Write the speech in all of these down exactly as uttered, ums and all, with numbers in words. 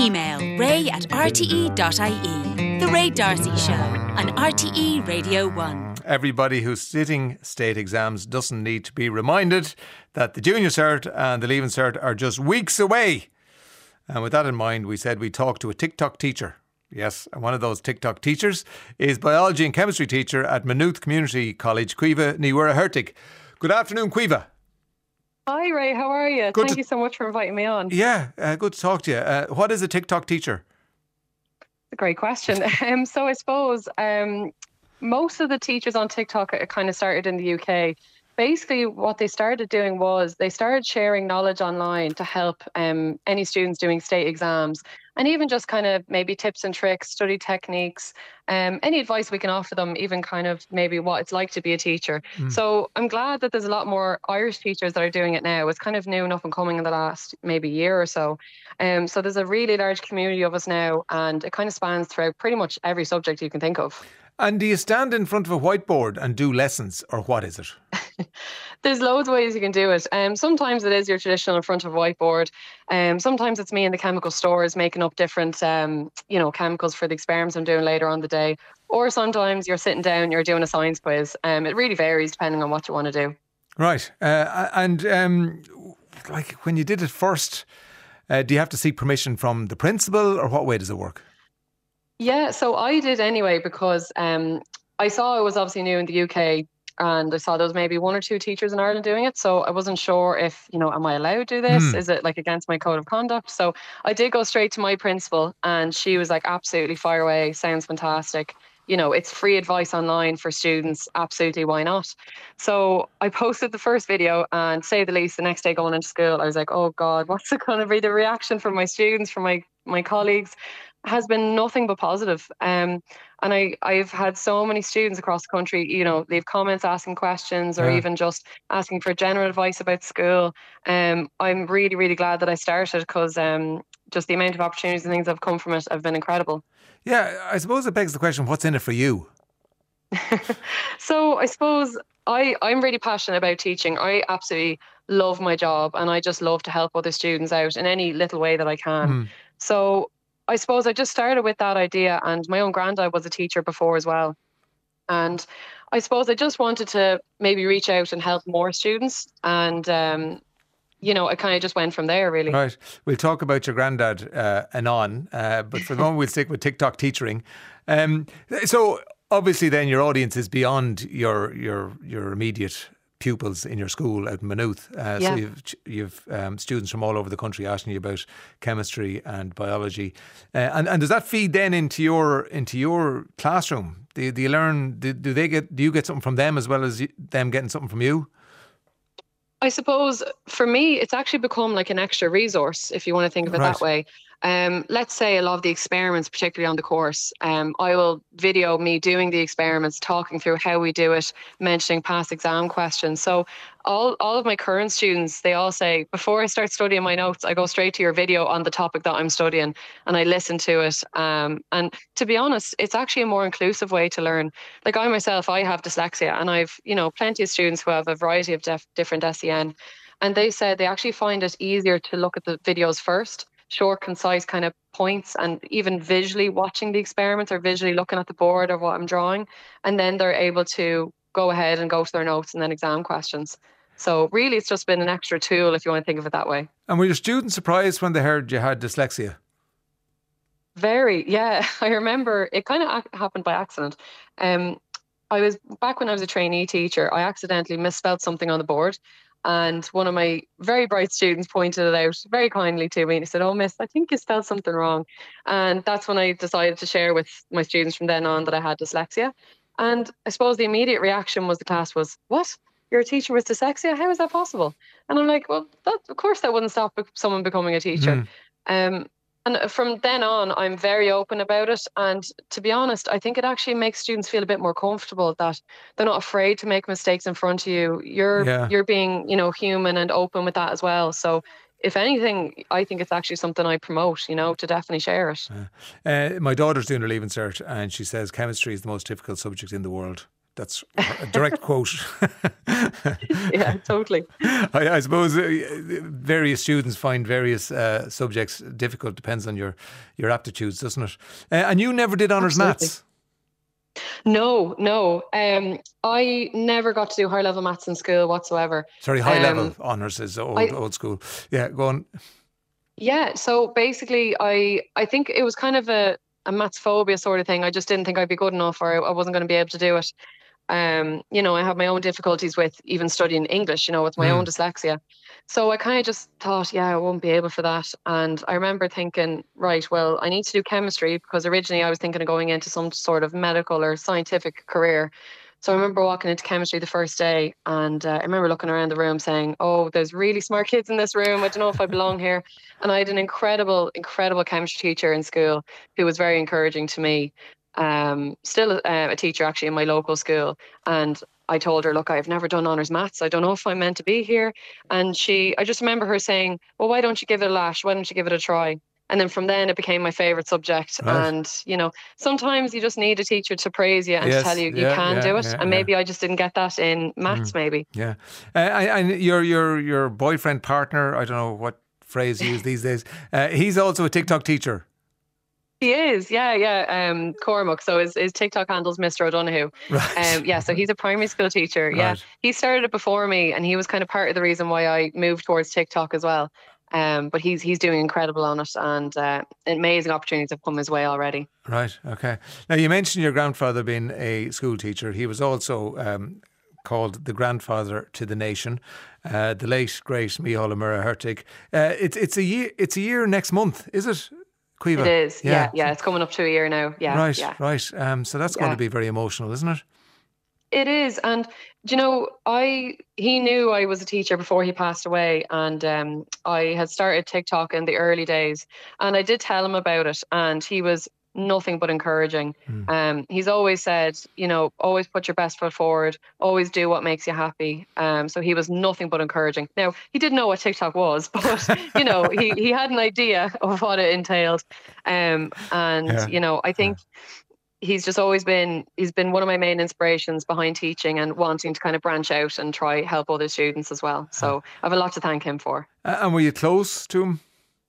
Email ray at r t e dot i e. The Ray D'Arcy Show on R T E Radio one. Everybody who's sitting state exams doesn't need to be reminded that the Junior Cert and the Leaving Cert are just weeks away. And with that in mind, we said we'd talk to a TikTok teacher. Yes, and one of those TikTok teachers is biology and chemistry teacher at Maynooth Community College, Caoimhe Ní Mhuire-Hertig. Good afternoon, Caoimhe. Hi Ray, how are you? Good Thank to- you so much for inviting me on. Yeah, uh, good to talk to you. Uh, what is a TikTok teacher? A great question. um, so I suppose um, most of the teachers on TikTok kind of started in the U K. Basically, what they started doing was they started sharing knowledge online to help um, any students doing state exams, and even just kind of maybe tips and tricks, study techniques, um, any advice we can offer them, even kind of maybe what it's like to be a teacher. Mm. So I'm glad that there's a lot more Irish teachers that are doing it now. It's kind of new and up and coming in the last maybe year or so. Um, so there's a really large community of us now, and it kind of spans throughout pretty much every subject you can think of. And do you stand in front of a whiteboard and do lessons, or what is it? There's loads of ways you can do it. Um, sometimes it is your traditional in front of a whiteboard. Um, sometimes it's me in the chemical stores making up different, um, you know, chemicals for the experiments I'm doing later on the day. Or sometimes you're sitting down, you're doing a science quiz. Um, it really varies depending on what you want to do. Right. Uh, and um, like when you did it first, uh, do you have to seek permission from the principal, or what way does it work? Yeah, so I did anyway, because um, I saw it was obviously new in the U K, and I saw there was maybe one or two teachers in Ireland doing it. So I wasn't sure if, you know, am I allowed to do this? Mm. Is it like against my code of conduct? So I did go straight to my principal, and she was like, absolutely, fire away. Sounds fantastic. You know, it's free advice online for students. Absolutely, why not? So I posted the first video, and say the least, the next day going into school, I was like, oh God, what's it going to be the reaction from my students, from my, my colleagues? Has been nothing but positive. Um, and I, I've had so many students across the country, you know, leave comments asking questions, or yeah. even just asking for general advice about school. Um, I'm really, really glad that I started, because um, just the amount of opportunities and things that have come from it have been incredible. Yeah, I suppose it begs the question, what's in it for you? So I suppose I, I'm really passionate about teaching. I absolutely love my job, and I just love to help other students out in any little way that I can. Mm. So I suppose I just started with that idea, and my own granddad was a teacher before as well. And I suppose I just wanted to maybe reach out and help more students. And, um, you know, I kind of just went from there, really. Right. We'll talk about your granddad uh, anon, uh, but for the moment we'll stick with TikTok teaching. Um, so obviously then your audience is beyond your your your immediate pupils in your school at Maynooth. Uh, yeah. So you've, you've um, students from all over the country asking you about chemistry and biology. Uh, and, and does that feed then into your into your classroom? Do, do you learn, do, do they get, do you get something from them as well as you, them getting something from you? I suppose for me, it's actually become like an extra resource, if you want to think of it right. that way. Um, let's say a lot of the experiments, particularly on the course, um, I will video me doing the experiments, talking through how we do it, mentioning past exam questions. So all, all of my current students, they all say, before I start studying my notes, I go straight to your video on the topic that I'm studying, and I listen to it. Um, and to be honest, it's actually a more inclusive way to learn. Like I myself, I have dyslexia, and I've, you know, plenty of students who have a variety of def- different S E N. And they said they actually find it easier to look at the videos first, short, concise kind of points, and even visually watching the experiments or visually looking at the board of what I'm drawing. And then they're able to go ahead and go to their notes and then exam questions. So really, it's just been an extra tool, if you want to think of it that way. And were your students surprised when they heard you had dyslexia? Very, yeah. I remember it kind of happened by accident. Um, I was back when I was a trainee teacher, I accidentally misspelled something on the board. And one of my very bright students pointed it out very kindly to me, and he said, oh, miss, I think you spelled something wrong. And that's when I decided to share with my students from then on that I had dyslexia. And I suppose the immediate reaction was the class was, what? You're a teacher with dyslexia? How is that possible? And I'm like, well, that, of course that wouldn't stop someone becoming a teacher. Mm. Um, and from then on, I'm very open about it. And to be honest, I think it actually makes students feel a bit more comfortable that they're not afraid to make mistakes in front of you. You're yeah. you're being, you know, human and open with that as well. So if anything, I think it's actually something I promote, you know, to definitely share it. Uh, uh, my daughter's doing her Leaving Cert, and she says chemistry is the most difficult subject in the world. That's a direct quote. Yeah, totally. I, I suppose uh, various students find various uh, subjects difficult. Depends on your, your aptitudes, doesn't it? Uh, and you never did honours maths? No, no. Um, I never got to do high level maths in school whatsoever. Sorry, high um, level honours is old I, old school. Yeah, go on. Yeah, so basically, I I think it was kind of a, a maths phobia sort of thing. I just didn't think I'd be good enough, or I wasn't going to be able to do it. Um, you know, I have my own difficulties with even studying English, you know, with my mm. own dyslexia. So I kind of just thought, yeah, I won't be able for that. And I remember thinking, right, well, I need to do chemistry, because originally I was thinking of going into some sort of medical or scientific career. So I remember walking into chemistry the first day, and uh, I remember looking around the room saying, oh, there's really smart kids in this room. I don't know if I belong here. And I had an incredible, incredible chemistry teacher in school who was very encouraging to me. Um, still uh, a teacher actually in my local school. And I told her, look, I've never done honours maths. I don't know if I'm meant to be here. And she, I just remember her saying, well, why don't you give it a lash? Why don't you give it a try? And then from then it became my favourite subject. Right. And, you know, sometimes you just need a teacher to praise you and yes, to tell you you yeah, can yeah, do it. Yeah, and maybe yeah. I just didn't get that in maths, mm. maybe. Yeah. Uh, and your, your, your boyfriend, partner, I don't know what phrase you use these days, uh, he's also a TikTok teacher. He is, yeah, yeah. Um, Cormac. So his, his TikTok handle's Mister O'Donoghue. Right. Um, yeah, so he's a primary school teacher. Right. Yeah, he started it before me, and he was kind of part of the reason why I moved towards TikTok as well. Um, but he's he's doing incredible on it, and uh, amazing opportunities have come his way already. Right. Okay. Now you mentioned your grandfather being a school teacher. He was also um, called the grandfather to the nation. Uh, the late great Micheál Ó Muircheartaigh. Uh, it's it's a year. It's a year next month, is it? Cuiva. It is, yeah. yeah, yeah. It's coming up to a year now. Yeah, right, yeah. right. Um, so that's yeah. going to be very emotional, isn't it? It is, and you know, I he knew I was a teacher before he passed away, and um, I had started TikTok in the early days, and I did tell him about it, and he was nothing but encouraging. Mm. Um, he's always said, you know, always put your best foot forward, always do what makes you happy. Um, so he was nothing but encouraging. Now, he didn't know what TikTok was, but, you know, he, he had an idea of what it entailed. Um, and, yeah. you know, I think yeah. he's just always been, he's been one of my main inspirations behind teaching and wanting to kind of branch out and try help other students as well. So I have a lot to thank him for. Uh, and were you close to him?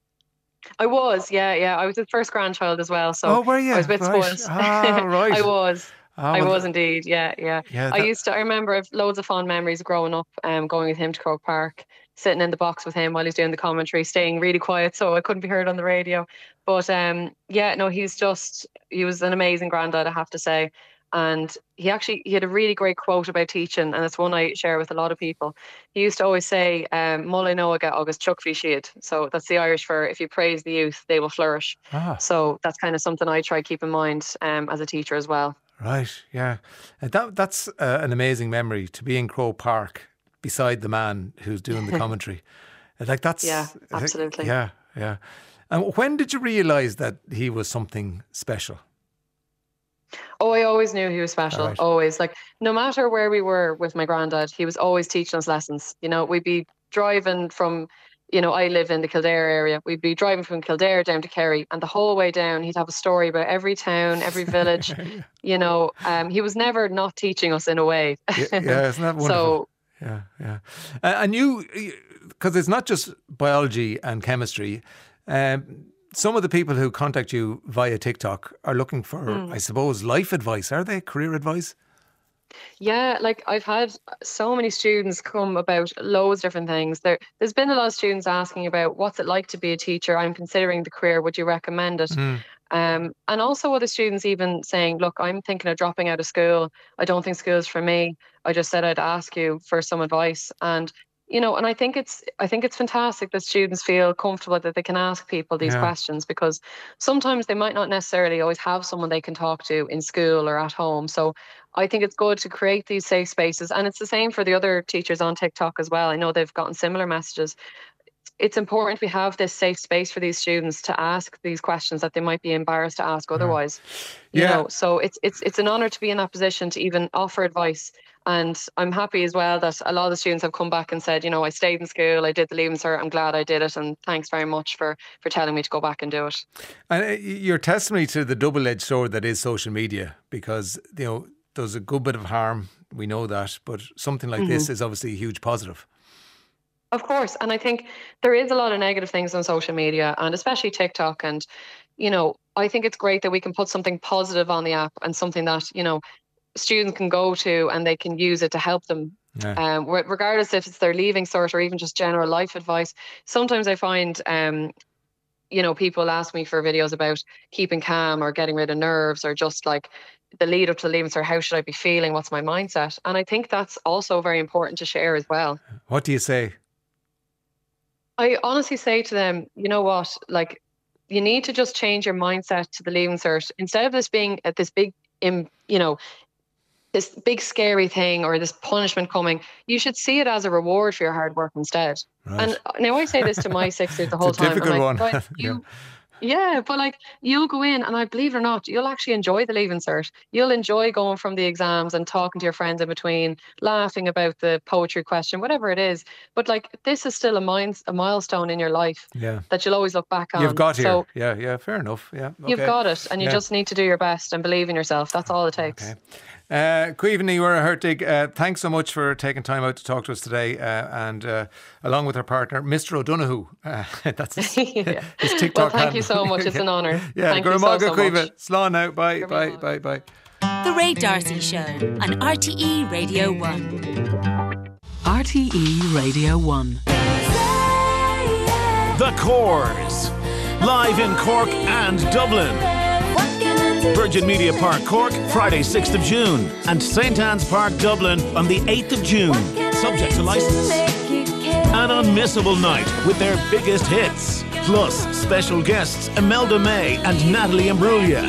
I was, yeah, yeah. I was his first grandchild as well, so oh, were you? I was a bit right. spoiled. Ah, right. I was. Oh, I well, was indeed, yeah, yeah. yeah that... I used to, I remember I've loads of fond memories of growing up, um, going with him to Croke Park, sitting in the box with him while he's doing the commentary, staying really quiet so I couldn't be heard on the radio. But um, yeah, no, he's just, he was an amazing granddad, I have to say. And he actually, he had a really great quote about teaching, and it's one I share with a lot of people. He used to always say, um, Mulla Noaga agus Chukfi Shiad. So that's the Irish for, if you praise the youth, they will flourish. Ah. So that's kind of something I try to keep in mind um, as a teacher as well. Right, yeah. That That's uh, an amazing memory, to be in Croke Park beside the man who's doing the commentary. Like that's... Yeah, absolutely. Yeah, yeah. And when did you realise that he was something special? Oh, I always knew he was special. Right. Always. Like, no matter where we were with my granddad, he was always teaching us lessons. You know, we'd be driving from, you know, I live in the Kildare area. We'd be driving from Kildare down to Kerry, and the whole way down, he'd have a story about every town, every village. yeah. You know, um, he was never not teaching us in a way. yeah, yeah, isn't that wonderful? So, yeah, yeah. Uh, and you, because it's not just biology and chemistry, um, some of the people who contact you via TikTok are looking for, mm. I suppose, life advice. Are they? Career advice? Yeah, like I've had so many students come about loads of different things. There, there's been a lot of students asking about what's it like to be a teacher. I'm considering the career. Would you recommend it? Mm. Um, and also other students even saying, look, I'm thinking of dropping out of school. I don't think school's for me. I just said I'd ask you for some advice. And you know, and I think it's I think it's fantastic that students feel comfortable that they can ask people these yeah. questions, because sometimes they might not necessarily always have someone they can talk to in school or at home. So I think it's good to create these safe spaces. And it's the same for the other teachers on TikTok as well. I know they've gotten similar messages. It's important we have this safe space for these students to ask these questions that they might be embarrassed to ask otherwise. Yeah. You know, so it's it's it's an honour to be in that position to even offer advice. And I'm happy as well that a lot of the students have come back and said, you know, I stayed in school, I did the Leaving Cert, I'm glad I did it, and thanks very much for, for telling me to go back and do it. And your testimony to the double-edged sword that is social media, because, you know, does a good bit of harm. We know that, but something like mm-hmm. this is obviously a huge positive. Of course. And I think there is a lot of negative things on social media, and especially TikTok. And, you know, I think it's great that we can put something positive on the app and something that, you know, students can go to and they can use it to help them. Yeah. Um, regardless if it's their leaving cert or even just general life advice. Sometimes I find, um, you know, people ask me for videos about keeping calm or getting rid of nerves, or just like the lead up to the leaving cert, how should I be feeling? What's my mindset? And I think that's also very important to share as well. What do you say? I honestly say to them, you know what, like, you need to just change your mindset to the leaving cert. Instead of this being at this big, you know, this big scary thing or this punishment coming, you should see it as a reward for your hard work instead. Right. And now I say this to my sixers the whole it's a time. Difficult I'm like, one. you, yeah, but like, you'll go in and I believe it or not, you'll actually enjoy the leaving cert. You'll enjoy going from the exams and talking to your friends in between, laughing about the poetry question, whatever it is. But like, this is still a, mind, a milestone in your life yeah. that you'll always look back on. You've got here. So yeah, yeah, fair enough. Yeah, okay. You've got it, and you yeah. just need to do your best and believe in yourself. That's all it takes. Okay. Uh, Caoimhin Ní Mhuire, uh, thanks so much for taking time out to talk to us today, uh, and uh, along with her partner, Mister O'Donoghue. Uh, that's his, yeah. his TikTok Well, thank handle. you so much. It's an honour. Yeah, thank you so, so much. Slán now. Bye, bye, bye, bye. The Ray D'Arcy Show on R T E Radio one. R T E Radio one. The Corrs, live in Cork and Dublin. Virgin Media Park Cork, Friday sixth of June, and Saint Anne's Park Dublin on the eighth of June, subject to licence. An unmissable night with their biggest hits, plus special guests Imelda May and Natalie Imbruglia.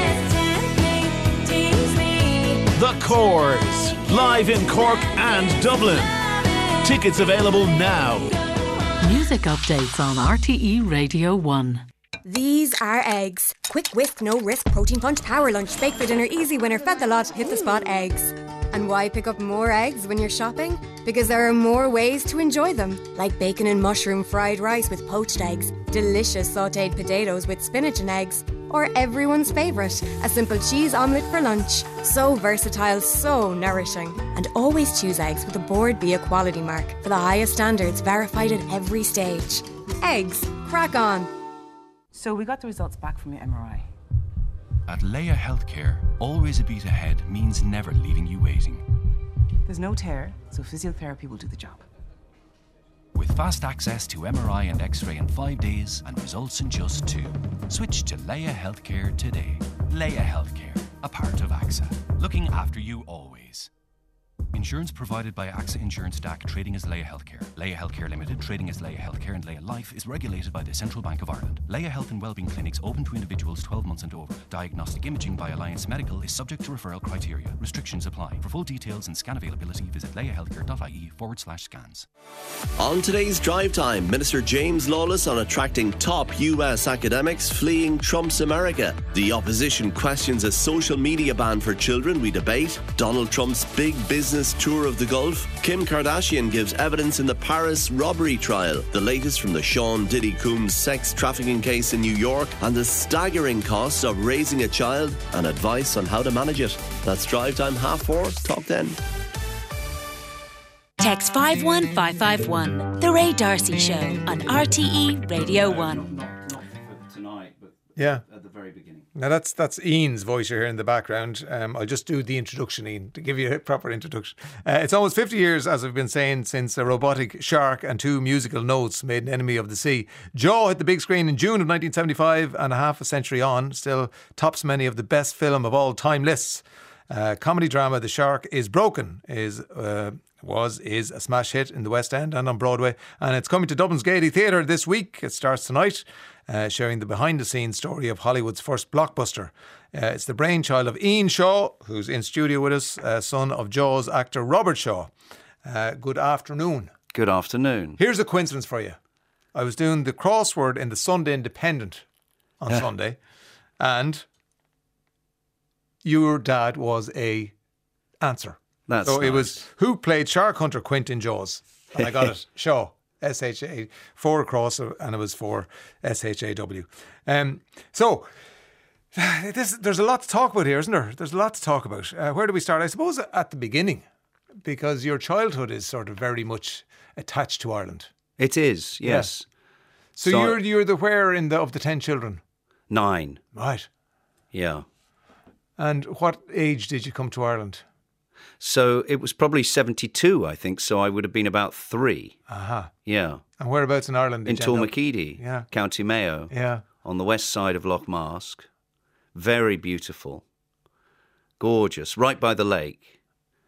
The Corrs, live in Cork and Dublin. Tickets available now. Music updates on R T E Radio one. These are eggs. Quick whisk, no risk, protein punch, power lunch, bake for dinner, easy winner, fed the lot, hit the spot eggs. And why pick up more eggs when you're shopping? Because there are more ways to enjoy them. Like bacon and mushroom fried rice with poached eggs, delicious sautéed potatoes with spinach and eggs, or everyone's favourite, a simple cheese omelette for lunch. So versatile, so nourishing. And always choose eggs with a Board Bia quality mark for the highest standards, verified at every stage. Eggs, crack on. So we got the results back from your M R I. At Leia Healthcare, always a beat ahead means never leaving you waiting. There's no tear, so physiotherapy will do the job. With fast access to M R I and X-ray in five days and results in just two. Switch to Leia Healthcare today. Leia Healthcare, a part of AXA. Looking after you always. Insurance provided by AXA Insurance D A C, trading as Leia Healthcare. Leia Healthcare Limited, trading as Leia Healthcare and Leia Life, is regulated by the Central Bank of Ireland. Leia Health and Wellbeing Clinics open to individuals twelve months and over. Diagnostic imaging by Alliance Medical is subject to referral criteria. Restrictions apply. For full details and scan availability, visit leiahealthcare.ie forward slash scans. On today's Drive Time, Minister James Lawless on attracting top U S academics fleeing Trump's America. The opposition questions a social media ban for children. We debate Donald Trump's big business tour of the Gulf. Kim Kardashian gives evidence in the Paris robbery trial. The latest from the Sean Diddy Coombs sex trafficking case in New York, and the staggering cost of raising a child, and advice on how to manage it. That's Drive Time half four. Talk then. Text five one five five one. The Ray D'Arcy Show on R T E Radio one. Not, not for tonight, but yeah. at the very beginning. Now that's that's Ian's voice you're hearing in the background. Um, I'll just do the introduction, Ian, to give you a proper introduction. Uh, it's almost fifty years, as I've been saying, since a robotic shark and two musical notes made an enemy of the sea. Jaw hit the big screen in June of nineteen seventy-five, and a half a century on, still tops many of the best film of all time lists. Uh, comedy drama The Shark is Broken is uh, was is a smash hit in the West End and on Broadway, and it's coming to Dublin's Gaiety Theatre this week. It starts tonight, uh, sharing the behind-the-scenes story of Hollywood's first blockbuster. Uh, it's the brainchild of Ian Shaw, who's in studio with us, uh, son of Jaws actor Robert Shaw. Uh, good afternoon. Good afternoon. Here's a coincidence for you. I was doing the crossword in the Sunday Independent on Yeah. Sunday, and your dad was a answer. That's so nice. It was who played Shark Hunter Quint in Jaws, and I got it. Shaw, S H A, four across, and it was for S H A W. Um, so This, there's a lot to talk about here, isn't there? There's a lot to talk about. Uh, where do we start? I suppose at the beginning, because your childhood is sort of very much attached to Ireland. It is, yes. Yeah. So, so you're you're the where in the of the ten children? Nine. Right. Yeah. And what age did you come to Ireland? So it was probably seventy-two, I think. So I would have been about three. Aha. Uh-huh. Yeah. And whereabouts in Ireland did in you end up? Tormakeedy, yeah. County Mayo. Yeah. On the west side of Loch Mask. Very beautiful. Gorgeous. Right by the lake.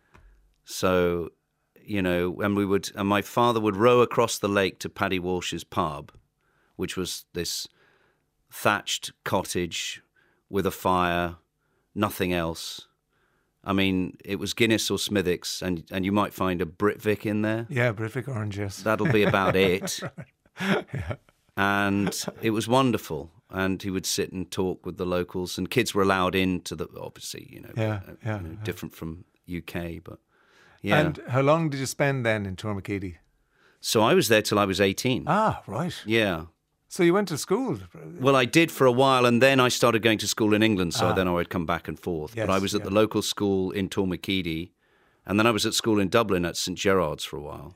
So, you know, and we would, and my father would row across the lake to Paddy Walsh's pub, which was this thatched cottage with a fire, nothing else. I mean, it was Guinness or Smithwick's, and and you might find a Britvic in there. Yeah, Britvic orange, yes. That'll be about it. Yeah. And it was wonderful. And he would sit and talk with the locals, and kids were allowed into the, obviously, you know, yeah, yeah, you know yeah. different from U K, but yeah. And how long did you spend then in Tormakeedy? So I was there till I was eighteen. Ah, right. Yeah. So you went to school? Well, I did for a while, and then I started going to school in England, so ah. then I would come back and forth. Yes, but I was at yeah. the local school in Tormakeedy, and then I was at school in Dublin at St Gerard's for a while.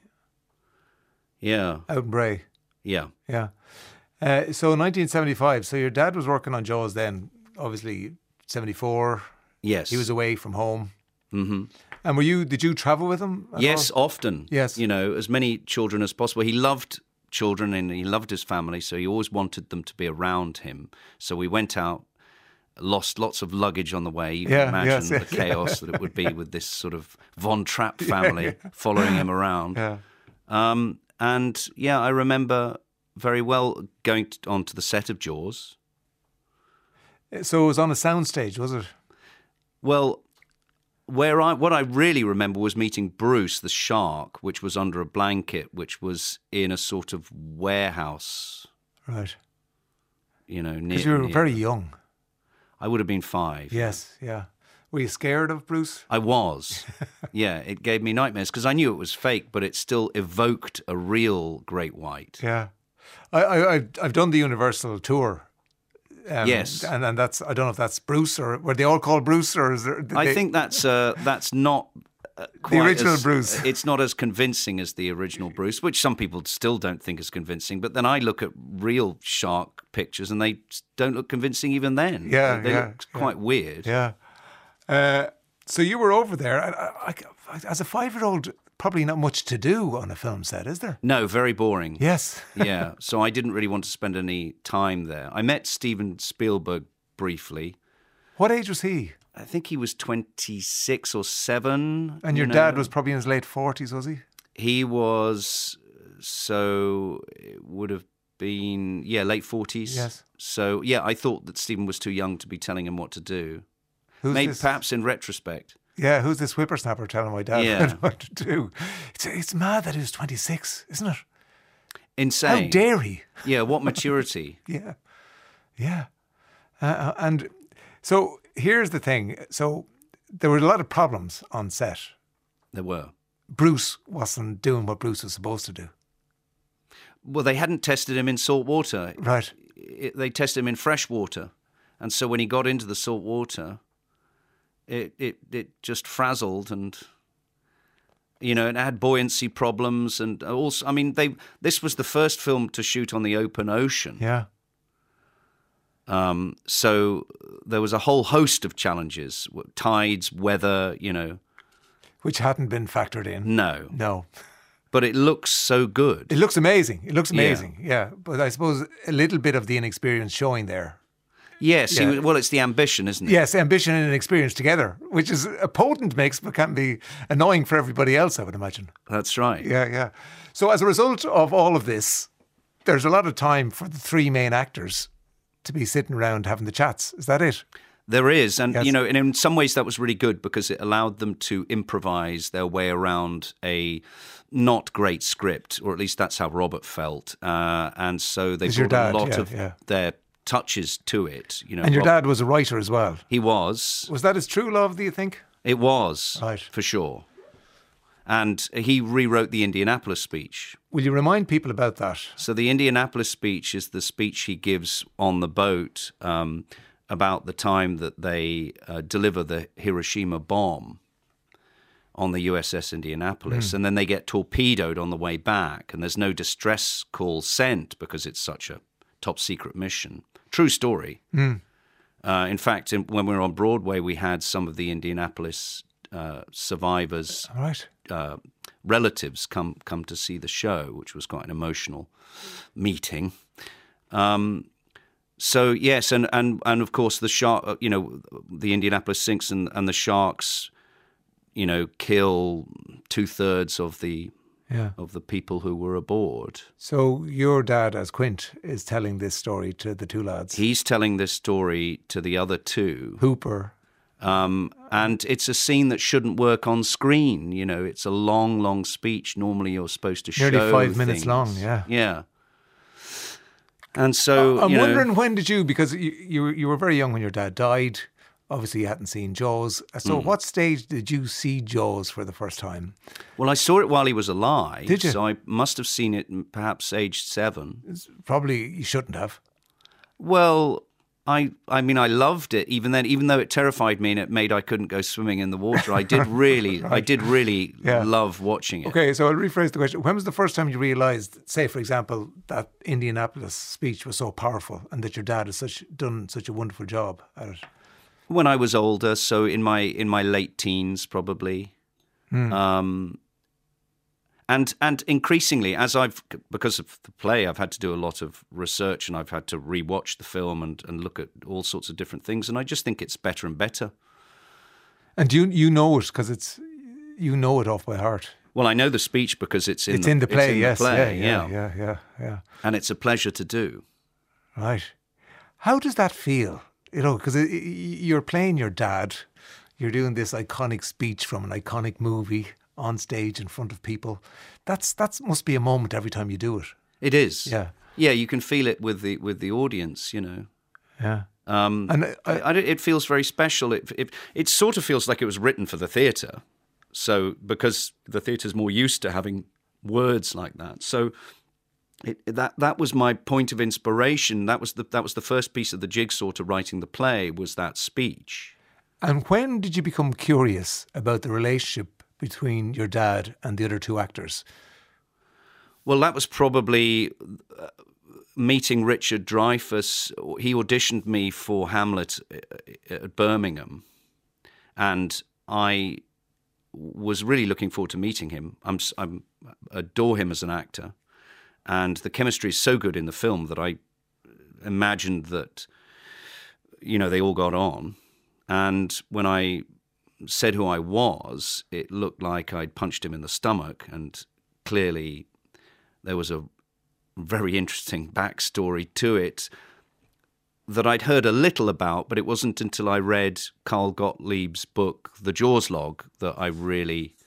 Yeah. Out in Bray? Yeah. Yeah. Uh, so nineteen seventy-five, so your dad was working on Jaws then, obviously seventy-four. Yes. He was away from home. Mm-hmm. And were you, did you travel with him? Yes, all? often. Yes. You know, as many children as possible. He loved children and he loved his family, so he always wanted them to be around him. So we went out, lost lots of luggage on the way. You yeah, can imagine yes, the yes, chaos yeah. that it would be with this sort of Von Trapp family yeah, yeah. following him around. Yeah. Um, and yeah, I remember very well going to, onto the set of Jaws. So it was on a soundstage, was it? Well, where I what I really remember was meeting Bruce the shark, which was under a blanket, which was in a sort of warehouse. Right. You know, near. Because you were near, very young. I would have been five. Yes, yeah. Were you scared of Bruce? I was. Yeah, it gave me nightmares because I knew it was fake, but it still evoked a real great white. Yeah. I, I, I've, I've done the Universal tour. Um, yes. And, and that's, I don't know if that's Bruce or, were they all called Bruce or is there? I they, think that's, uh, that's not uh, quite the original as, Bruce. It's not as convincing as the original Bruce, which some people still don't think is convincing. But then I look at real shark pictures and they don't look convincing even then. Yeah, They, they yeah, look quite yeah. weird. Yeah. Uh, so you were over there. I, I, as a five-year-old, probably not much to do on a film set, is there? No, very boring. Yes. Yeah, so I didn't really want to spend any time there. I met Steven Spielberg briefly. What age was he? I think he was twenty-six or seven. And your you know. dad was probably in his late forties, was he? He was, so it would have been, yeah, late forties. Yes. So, yeah, I thought that Steven was too young to be telling him what to do. Who's Maybe this? perhaps in retrospect. Yeah, who's this whippersnapper telling my dad Yeah. what to do? It's, it's mad that he was twenty-six, isn't it? Insane. How dare he? Yeah, what maturity. Yeah, yeah. Uh, and so here's the thing. So there were a lot of problems on set. There were. Bruce wasn't doing what Bruce was supposed to do. Well, they hadn't tested him in salt water. Right. It, they tested him in fresh water. And so when he got into the salt water, it, it, it just frazzled and, you know, it had buoyancy problems. And also, I mean, they this was the first film to shoot on the open ocean. Yeah. Um, so there was a whole host of challenges, tides, weather, you know. Which hadn't been factored in. No. No. But it looks so good. It looks amazing. It looks Yeah. amazing. Yeah. But I suppose a little bit of the inexperience showing there. Yes. Yeah. He, well, it's the ambition, isn't it? Yes, ambition and experience together, which is a potent mix, but can be annoying for everybody else, I would imagine. That's right. Yeah, yeah. So as a result of all of this, there's a lot of time for the three main actors to be sitting around having the chats. Is that it? There is. And, Yes. you know, and in some ways that was really good because it allowed them to improvise their way around a not great script, or at least that's how Robert felt. Uh, and so they Is your brought dad, a lot yeah, of yeah. their touches to it. You know, And your Rob- dad was a writer as well. He was. Was that his true love, do you think? It was, Right. for sure. And he rewrote the Indianapolis speech. Will you remind people about that? So the Indianapolis speech is the speech he gives on the boat um, about the time that they uh, deliver the Hiroshima bomb on the U S S Indianapolis, mm. and then they get torpedoed on the way back, and there's no distress call sent because it's such a top-secret mission. True story. Mm. Uh, in fact, in, when we were on Broadway, we had some of the Indianapolis uh, survivors' right. uh, relatives come come to see the show, which was quite an emotional meeting. Um, so yes, and, and and of course the shark, you know, the Indianapolis sinks, and, and the sharks, you know, kill two thirds of the yeah. of the people who were aboard. So your dad, as Quint, is telling this story to the two lads. He's telling this story to the other two. Hooper. Um, and it's a scene that shouldn't work on screen. You know, it's a long, long speech. Normally you're supposed to Nearly show Nearly five things. minutes long, yeah. Yeah. And so, I'm you know, wondering, when did you, because you, you, were, you were very young when your dad died. Obviously, you hadn't seen Jaws. So, mm. what stage did you see Jaws for the first time? Well, I saw it while he was alive. Did you? So I must have seen it perhaps aged seven. It's probably you shouldn't have. Well, I I mean, I loved it. Even then, even though it terrified me and it made I couldn't go swimming in the water, I did really, right. I did really yeah. love watching it. Okay, so I'll rephrase the question. When was the first time you realised, say, for example, that Indianapolis speech was so powerful and that your dad has such done such a wonderful job at it? When I was older, so in my in my late teens, probably, mm. um, and and increasingly, as I've because of the play, I've had to do a lot of research, and I've had to rewatch the film and, and look at all sorts of different things, and I just think it's better and better. And you you know it because it's you know it off by heart. Well, I know the speech because it's in it's the, in the play. It's in yes, the play, yeah, yeah, yeah, yeah, yeah, yeah. And it's a pleasure to do. Right. How does that feel? You know, because you're playing your dad, you're doing this iconic speech from an iconic movie on stage in front of people. That's that's must be a moment every time you do it. It is. Yeah, yeah. You can feel it with the with the audience. You know. Yeah. Um, and I, I, I, it feels very special. It, it it sort of feels like it was written for the theatre. So because the theatre's more used to having words like that. So. It, that that was my point of inspiration. That was the that was the first piece of the jigsaw to writing the play, was that speech. And when did you become curious about the relationship between your dad and the other two actors? Well, that was probably uh, meeting Richard Dreyfuss. He auditioned me for Hamlet at Birmingham, and I was really looking forward to meeting him. I'm I'm adore him as an actor. And the chemistry is so good in the film that I imagined that, you know, they all got on. And when I said who I was, it looked like I'd punched him in the stomach. And clearly there was a very interesting backstory to it that I'd heard a little about, but it wasn't until I read Carl Gottlieb's book, The Jaws Log, that I really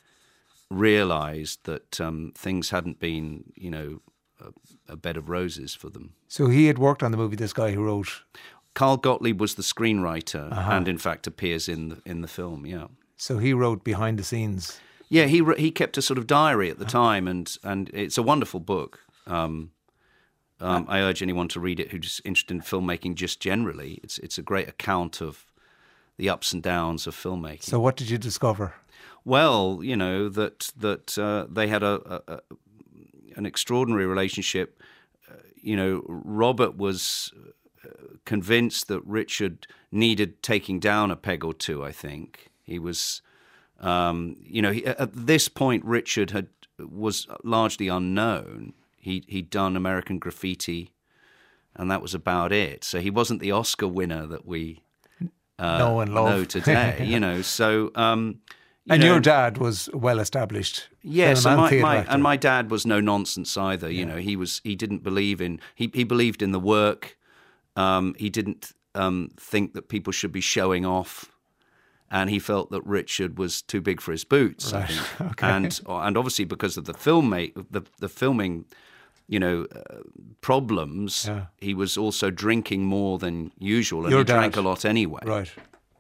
realised that um, things hadn't been, you know, a, a bed of roses for them. So he had worked on the movie, this guy who wrote... Carl Gottlieb was the screenwriter uh-huh. and in fact appears in the, in the film, yeah. So he wrote behind the scenes? Yeah, he he kept a sort of diary at the time, and, and it's a wonderful book. Um, um, I urge anyone to read it who's interested in filmmaking just generally. It's, it's a great account of the ups and downs of filmmaking. So what did you discover? Well, you know, that, that uh, they had a... a, a an extraordinary relationship. Uh, you know, Robert was uh, convinced that Richard needed taking down a peg or two, I think. He was, um, you know, he, at this point, Richard had was largely unknown. He, he'd done American Graffiti, and that was about it. So he wasn't the Oscar winner that we uh, know and love know today, you know. So... Um, You and know, your dad was well established. Yes, and my, my, and my dad was no nonsense either. You yeah. know, he was he didn't believe in he he believed in the work. Um, he didn't um, think that people should be showing off, and he felt that Richard was too big for his boots. Right. I think. Okay. And and obviously because of the film the the filming, you know, uh, problems, yeah. he was also drinking more than usual, and your he dad. drank a lot anyway. Right.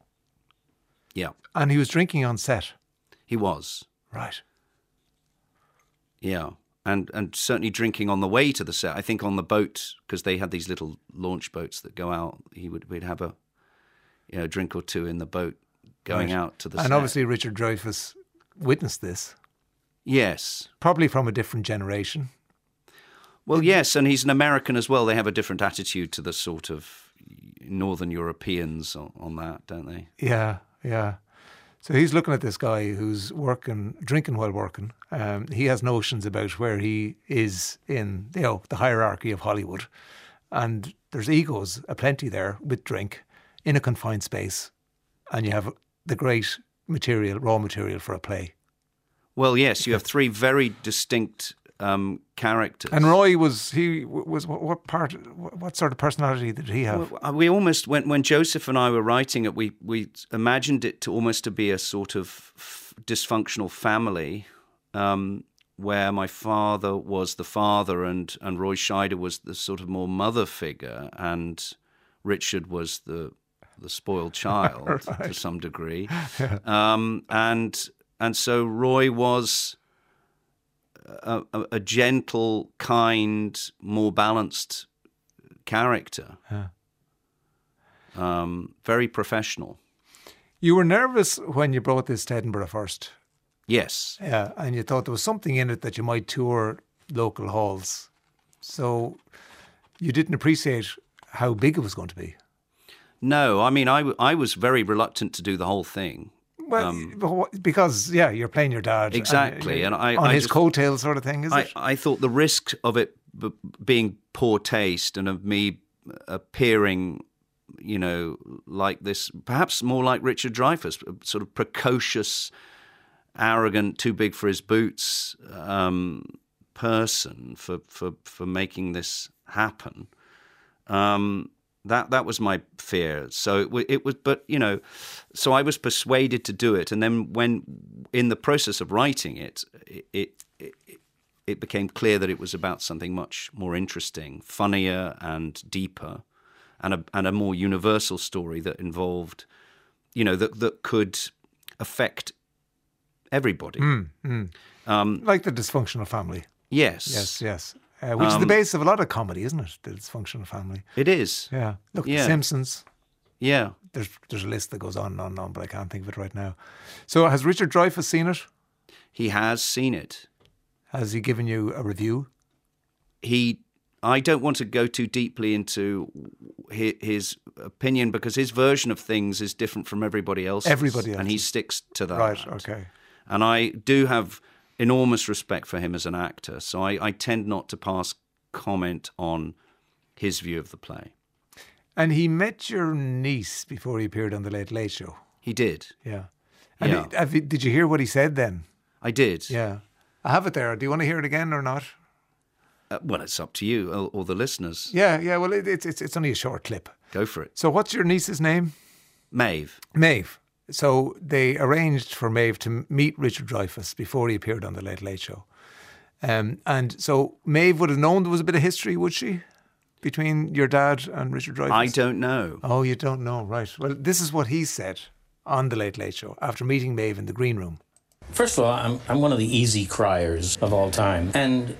Yeah. And he was drinking on set. He was. Right. Yeah. And and certainly drinking on the way to the set. I think on the boat, because they had these little launch boats that go out, he would we'd have a you know, a drink or two in the boat going Right. out to the And set. obviously Richard Dreyfuss witnessed this, Yes. probably from a different generation. Well, yes, and he's an American as well. They have a different attitude to the sort of Northern Europeans on, on that, don't they? Yeah, yeah. So he's looking at this guy who's working, drinking while working. Um, he has notions about where he is in, you know, the hierarchy of Hollywood. And there's egos aplenty there with drink in a confined space. And you have the great material, raw material for a play. Well, yes, you have three very distinct um, characters. And Roy was, he was, what, what part, what sort of personality did he have? Well, we almost, when, when Joseph and I were writing it, we, we imagined it to almost to be a sort of f- dysfunctional family um, where my father was the father and, and Roy Scheider was the sort of more mother figure and Richard was the the spoiled child right. to some degree. Yeah. Um, and and so Roy was a, a, a gentle, kind, more balanced character. Yeah. Um, very professional. You were nervous when you brought this to Edinburgh first. Yes. Yeah, and you thought there was something in it that you might tour local halls. So you didn't appreciate how big it was going to be. No, I mean, I, I was very reluctant to do the whole thing. Well, um, because, yeah, you're playing your dad. Exactly. And, and I, on I his just, coattails sort of thing, is I, it? I thought the risk of it b- being poor taste and of me appearing, you know, like this, perhaps more like Richard Dreyfuss, sort of precocious, arrogant, too big for his boots um, person for, for, for making this happen. Um That that was my fear. So it, it was, but you know, so I was persuaded to do it, and then when in the process of writing it, it it, it became clear that it was about something much more interesting, funnier, and deeper, and a and a more universal story that involved, you know, that that could affect everybody, mm, mm. Um, like the dysfunctional family. Yes, yes, yes. Uh, which um, is the base of a lot of comedy, isn't it? The dysfunctional family. It is. Yeah. Look, yeah. The Simpsons. Yeah. There's there's a list that goes on and on and on, but I can't think of it right now. So has Richard Dreyfuss seen it? He has seen it. Has he given you a review? He. I don't want to go too deeply into his, his opinion because his version of things is different from everybody else's. Everybody else. And he sticks to that. Right, okay. And I do have enormous respect for him as an actor, so I, I tend not to pass comment on his view of the play. And he met your niece before he appeared on The Late Late Show. He did. Yeah. And yeah. He, have you, did you hear what he said then? I did. Yeah. I have it there. Do you want to hear it again or not? Uh, well, it's up to you or, or the listeners. Yeah, yeah. Well, it, it's it's it's only a short clip. Go for it. So what's your niece's name? Maeve. Maeve. So they arranged for Maeve to meet Richard Dreyfuss before he appeared on The Late Late Show. Um, and so Maeve would have known there was a bit of history, would she, between your dad and Richard Dreyfuss? I don't know. Oh, you don't know, right. Well, this is what he said on The Late Late Show after meeting Maeve in the green room. First of all, I'm, I'm one of the easy criers of all time. And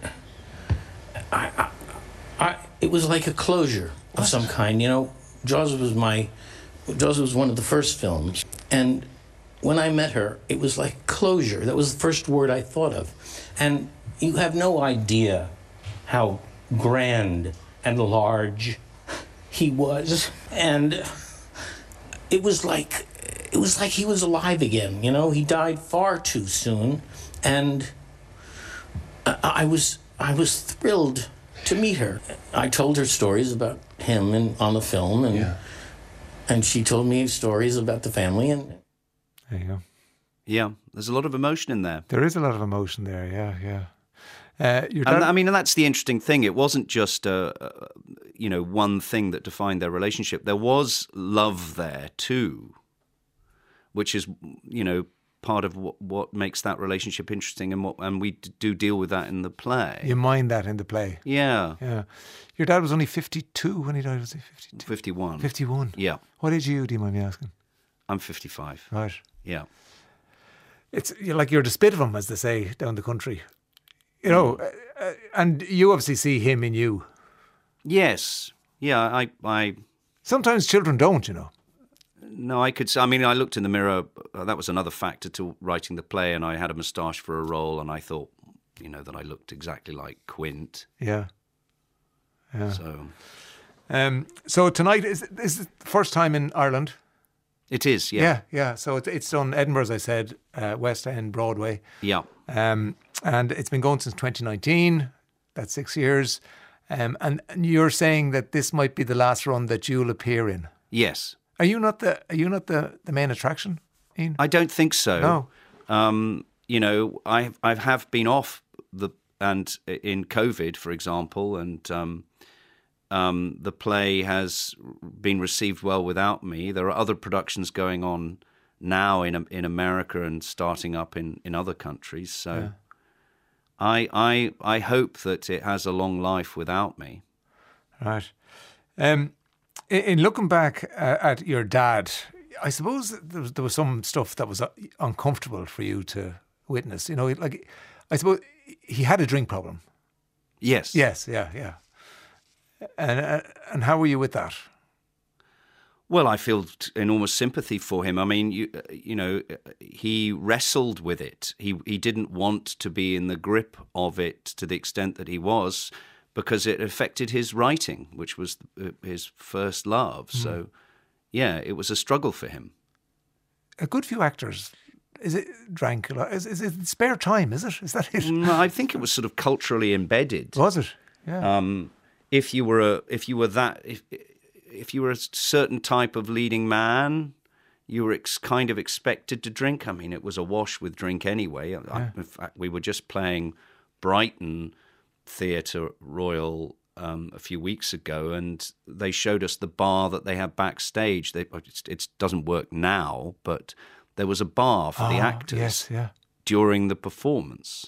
I, I, I, it was like a closure of some kind. You know, Jaws was my... Jaws was one of the first films. And when I met her, it was like closure. That was the first word I thought of. And you have no idea how grand and large he was. And it was like, it was like he was alive again, you know? He died far too soon. And I, I was, I was thrilled to meet her. I told her stories about him and on the film, and yeah. And she told me stories about the family. And there you go. Yeah, there's a lot of emotion in there. There is a lot of emotion there, yeah, yeah. Uh, your dad... and, I mean, and that's the interesting thing. It wasn't just, a, a, you know, one thing that defined their relationship. There was love there too, which is, you know, part of what, what makes that relationship interesting, and what and we do deal with that in the play. You mind that in the play? Yeah. Yeah. Your dad was only fifty-two when he died, was he? fifty-two? fifty-one. fifty-one? Yeah. What age are you, do you mind me asking? I'm fifty-five. Right. Yeah. It's you're like you're the spit of him, as they say down the country. You know, mm. uh, and you obviously see him in you. Yes. Yeah, I... I Sometimes children don't, you know. No, I could. I mean, I looked in the mirror. Uh, that was another factor to writing the play, and I had a moustache for a role, and I thought, you know, that I looked exactly like Quint. Yeah. Yeah. So, um, so tonight is is the first time in Ireland. It is. Yeah. Yeah. Yeah. So it's it's done Edinburgh, as I said, uh, West End, Broadway. Yeah. Um, and it's been going since twenty nineteen. That's six years. Um, and, and you're saying that this might be the last run that you'll appear in. Yes. Are you not the Are you not the, the main attraction, Ian? I don't think so. No. Um, you know, I I have been off the and in COVID, for example, and um, um, the play has been received well without me. There are other productions going on now in in America and starting up in, in other countries. So, yeah. I I I hope that it has a long life without me. Right. Um. In looking back uh, at your dad, I suppose there was, there was some stuff that was uncomfortable for you to witness. You know, like, I suppose he had a drink problem. Yes. Yes, yeah, yeah. And uh, and how were you with that? Well, I feel enormous sympathy for him. I mean, you you know, he wrestled with it. He he didn't want to be in the grip of it to the extent that he was, because it affected his writing, which was his first love. Mm. So, yeah, it was a struggle for him. A good few actors, is it drank a lot? Is, is it spare time, is it? Is that it? No, I think it was sort of culturally embedded. Was it? Yeah. Um, if you were a, if you were that, if if you were a certain type of leading man, you were ex- kind of expected to drink. I mean, it was a wash with drink anyway. Yeah. I, in fact, we were just playing Brighton Theatre Royal um, a few weeks ago, and they showed us the bar that they have backstage. They, it doesn't work now, but there was a bar for oh, the actors yes, yeah. during the performance.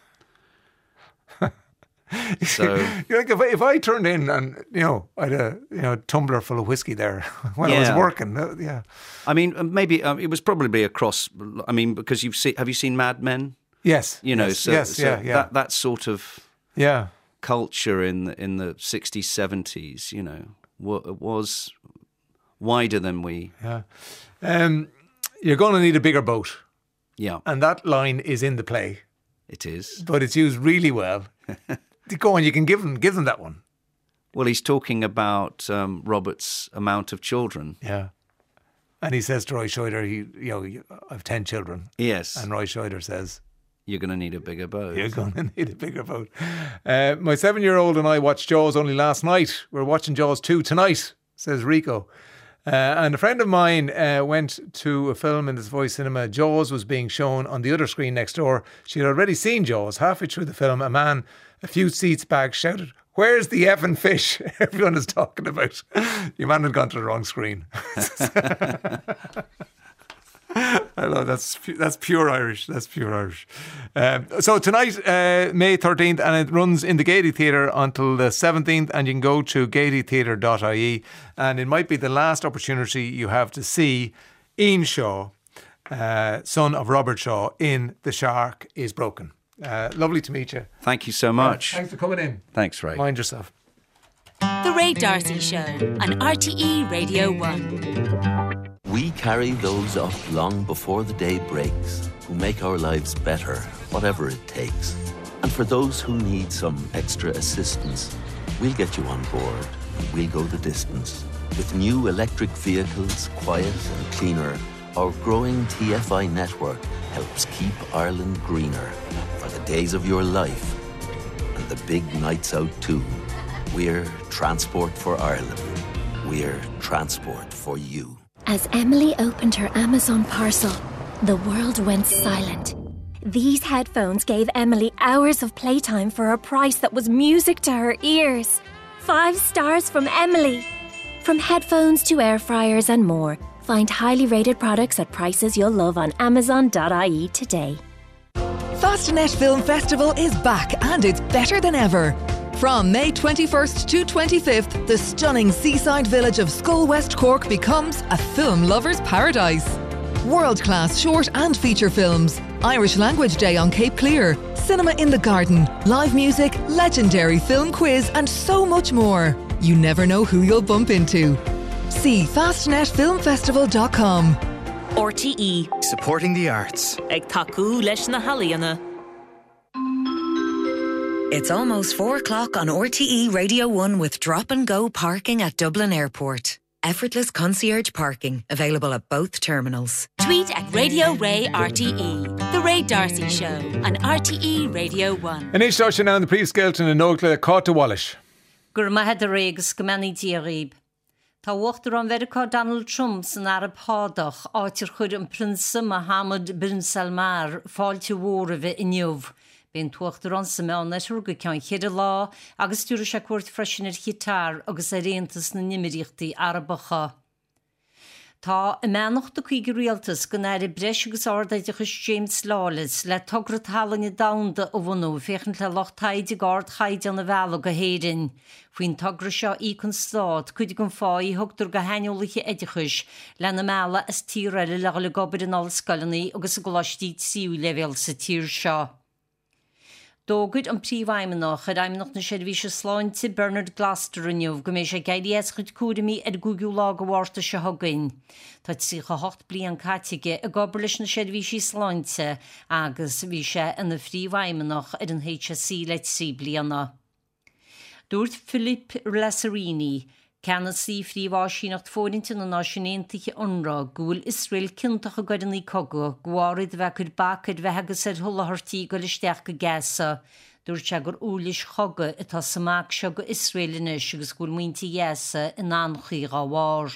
So, like if I, if I turned in and you know I had a you know tumbler full of whiskey there when yeah. I was working, uh, yeah. I mean, maybe um, it was probably across. I mean, because you've seen, have you seen Mad Men? Yes, you know, yes, so, yes, so yeah, yeah. that that sort of yeah culture in the, in the sixties, seventies, you know, was wider than we. Yeah, um, you're going to need a bigger boat. Yeah, and that line is in the play. It is, but it's used really well. Go on, you can give them give them that one. Well, he's talking about um, Robert's amount of children. Yeah, and he says to Roy Scheider, "He, you know, I have ten children." Yes, and Roy Scheider says, "You're going to need a bigger boat." You're going to need a bigger boat. Uh, my seven-year-old and I watched Jaws only last night. We're watching Jaws two tonight, says Rico. Uh, and a friend of mine uh, went to a film in the Savoy Cinema. Jaws was being shown on the other screen next door. She had already seen Jaws. Halfway through the film, a man a few seats back shouted, "Where's the effing fish?" Everyone is talking about. Your man had gone to the wrong screen. I know, that's that's pure Irish. That's pure Irish. Um, so tonight, uh, May thirteenth, and it runs in the Gaiety Theatre until the seventeenth, and you can go to gaiety theatre dot I E, and it might be the last opportunity you have to see Ian Shaw, uh, son of Robert Shaw, in The Shark is Broken. Uh, lovely to meet you. Thank you so much. Uh, thanks for coming in. Thanks, Ray. Mind yourself. The Ray D'Arcy Show on R T E Radio one. We carry those up long before the day breaks, who make our lives better, whatever it takes. And for those who need some extra assistance, we'll get you on board and we'll go the distance. With new electric vehicles, quiet and cleaner, our growing T F I network helps keep Ireland greener for the days of your life and the big nights out too. We're Transport for Ireland. We're transport for you. As Emily opened her Amazon parcel, the world went silent. These headphones gave Emily hours of playtime for a price that was music to her ears. Five stars from Emily. From headphones to air fryers and more, find highly rated products at prices you'll love on amazon dot I E today. Fastanet Film Festival is back and it's better than ever. From May twenty-first to twenty-fifth, the stunning seaside village of Schull, West Cork becomes a film lover's paradise. World-class short and feature films, Irish Language Day on Cape Clear, cinema in the garden, live music, legendary film quiz and so much more. You never know who you'll bump into. See fastnet film festival dot com. R T E. Supporting the arts. Ag taku leis na halaíana. It's almost four o'clock on R T E Radio one with drop and go parking at Dublin Airport. Effortless concierge parking available at both terminals. Tweet at Radio Ray R T E. The Ray D'Arcy Show on R T E Radio one. An is se ná an príomhscéaltain in nógla cáta Wallis. Gur maithe a réagus go meanaí díaríb. Tá uachtar an Mheiriceá Donald Trump san Arab hádach áitir chud an Prince Mohammed bin Salman fáilte mhór a bheith inniuh. Bíon tuachtar an sa meán neisiúr go ceann chéad lá agus túra sé cuairt freisin ar chitar agus a réantas na nimiriachtaí Arabacha. Tá i meanach do chuig rialtas go nair i breis agus ardaideachas James Lawless le tugra talanne damda ó bhunú féchan le lochtaide gard chaide an na bheala go héirin. Fuoin tugra seo ícon stád chuide gon fáí thugtar go heineolacha éidechas le na meala as tíreile le le gobir in all scoilnaí agus a gláistíd siú levéil sa tír seo. Dógad an príomhaimeach a daimnach na seirbhíse sláinte Bernard Glaster aniuh go mééis sé gaiidias chud cuaramí ar gúgiú lá go bhharta se thugain. Tá si go hocht blian caiteige a gobar leis na seirbhísí sláinte agus bhí sé in na príomhaimeach ar an H S C leit sí blianana. Dúirt Philip Lazarini, Ceanna sí phríomháisínacht fórinte na náisiúnéantaithe ionra gúil Israel cinnteach a gaidaní cogu, ghárid bheith chud bacad bheith agus ar thulathirtí go listeach go Gaza. Dúirt sé gur úlis choga atá samach seo go Israelinis agus gúil muointí Gaza in anchaí á bhár.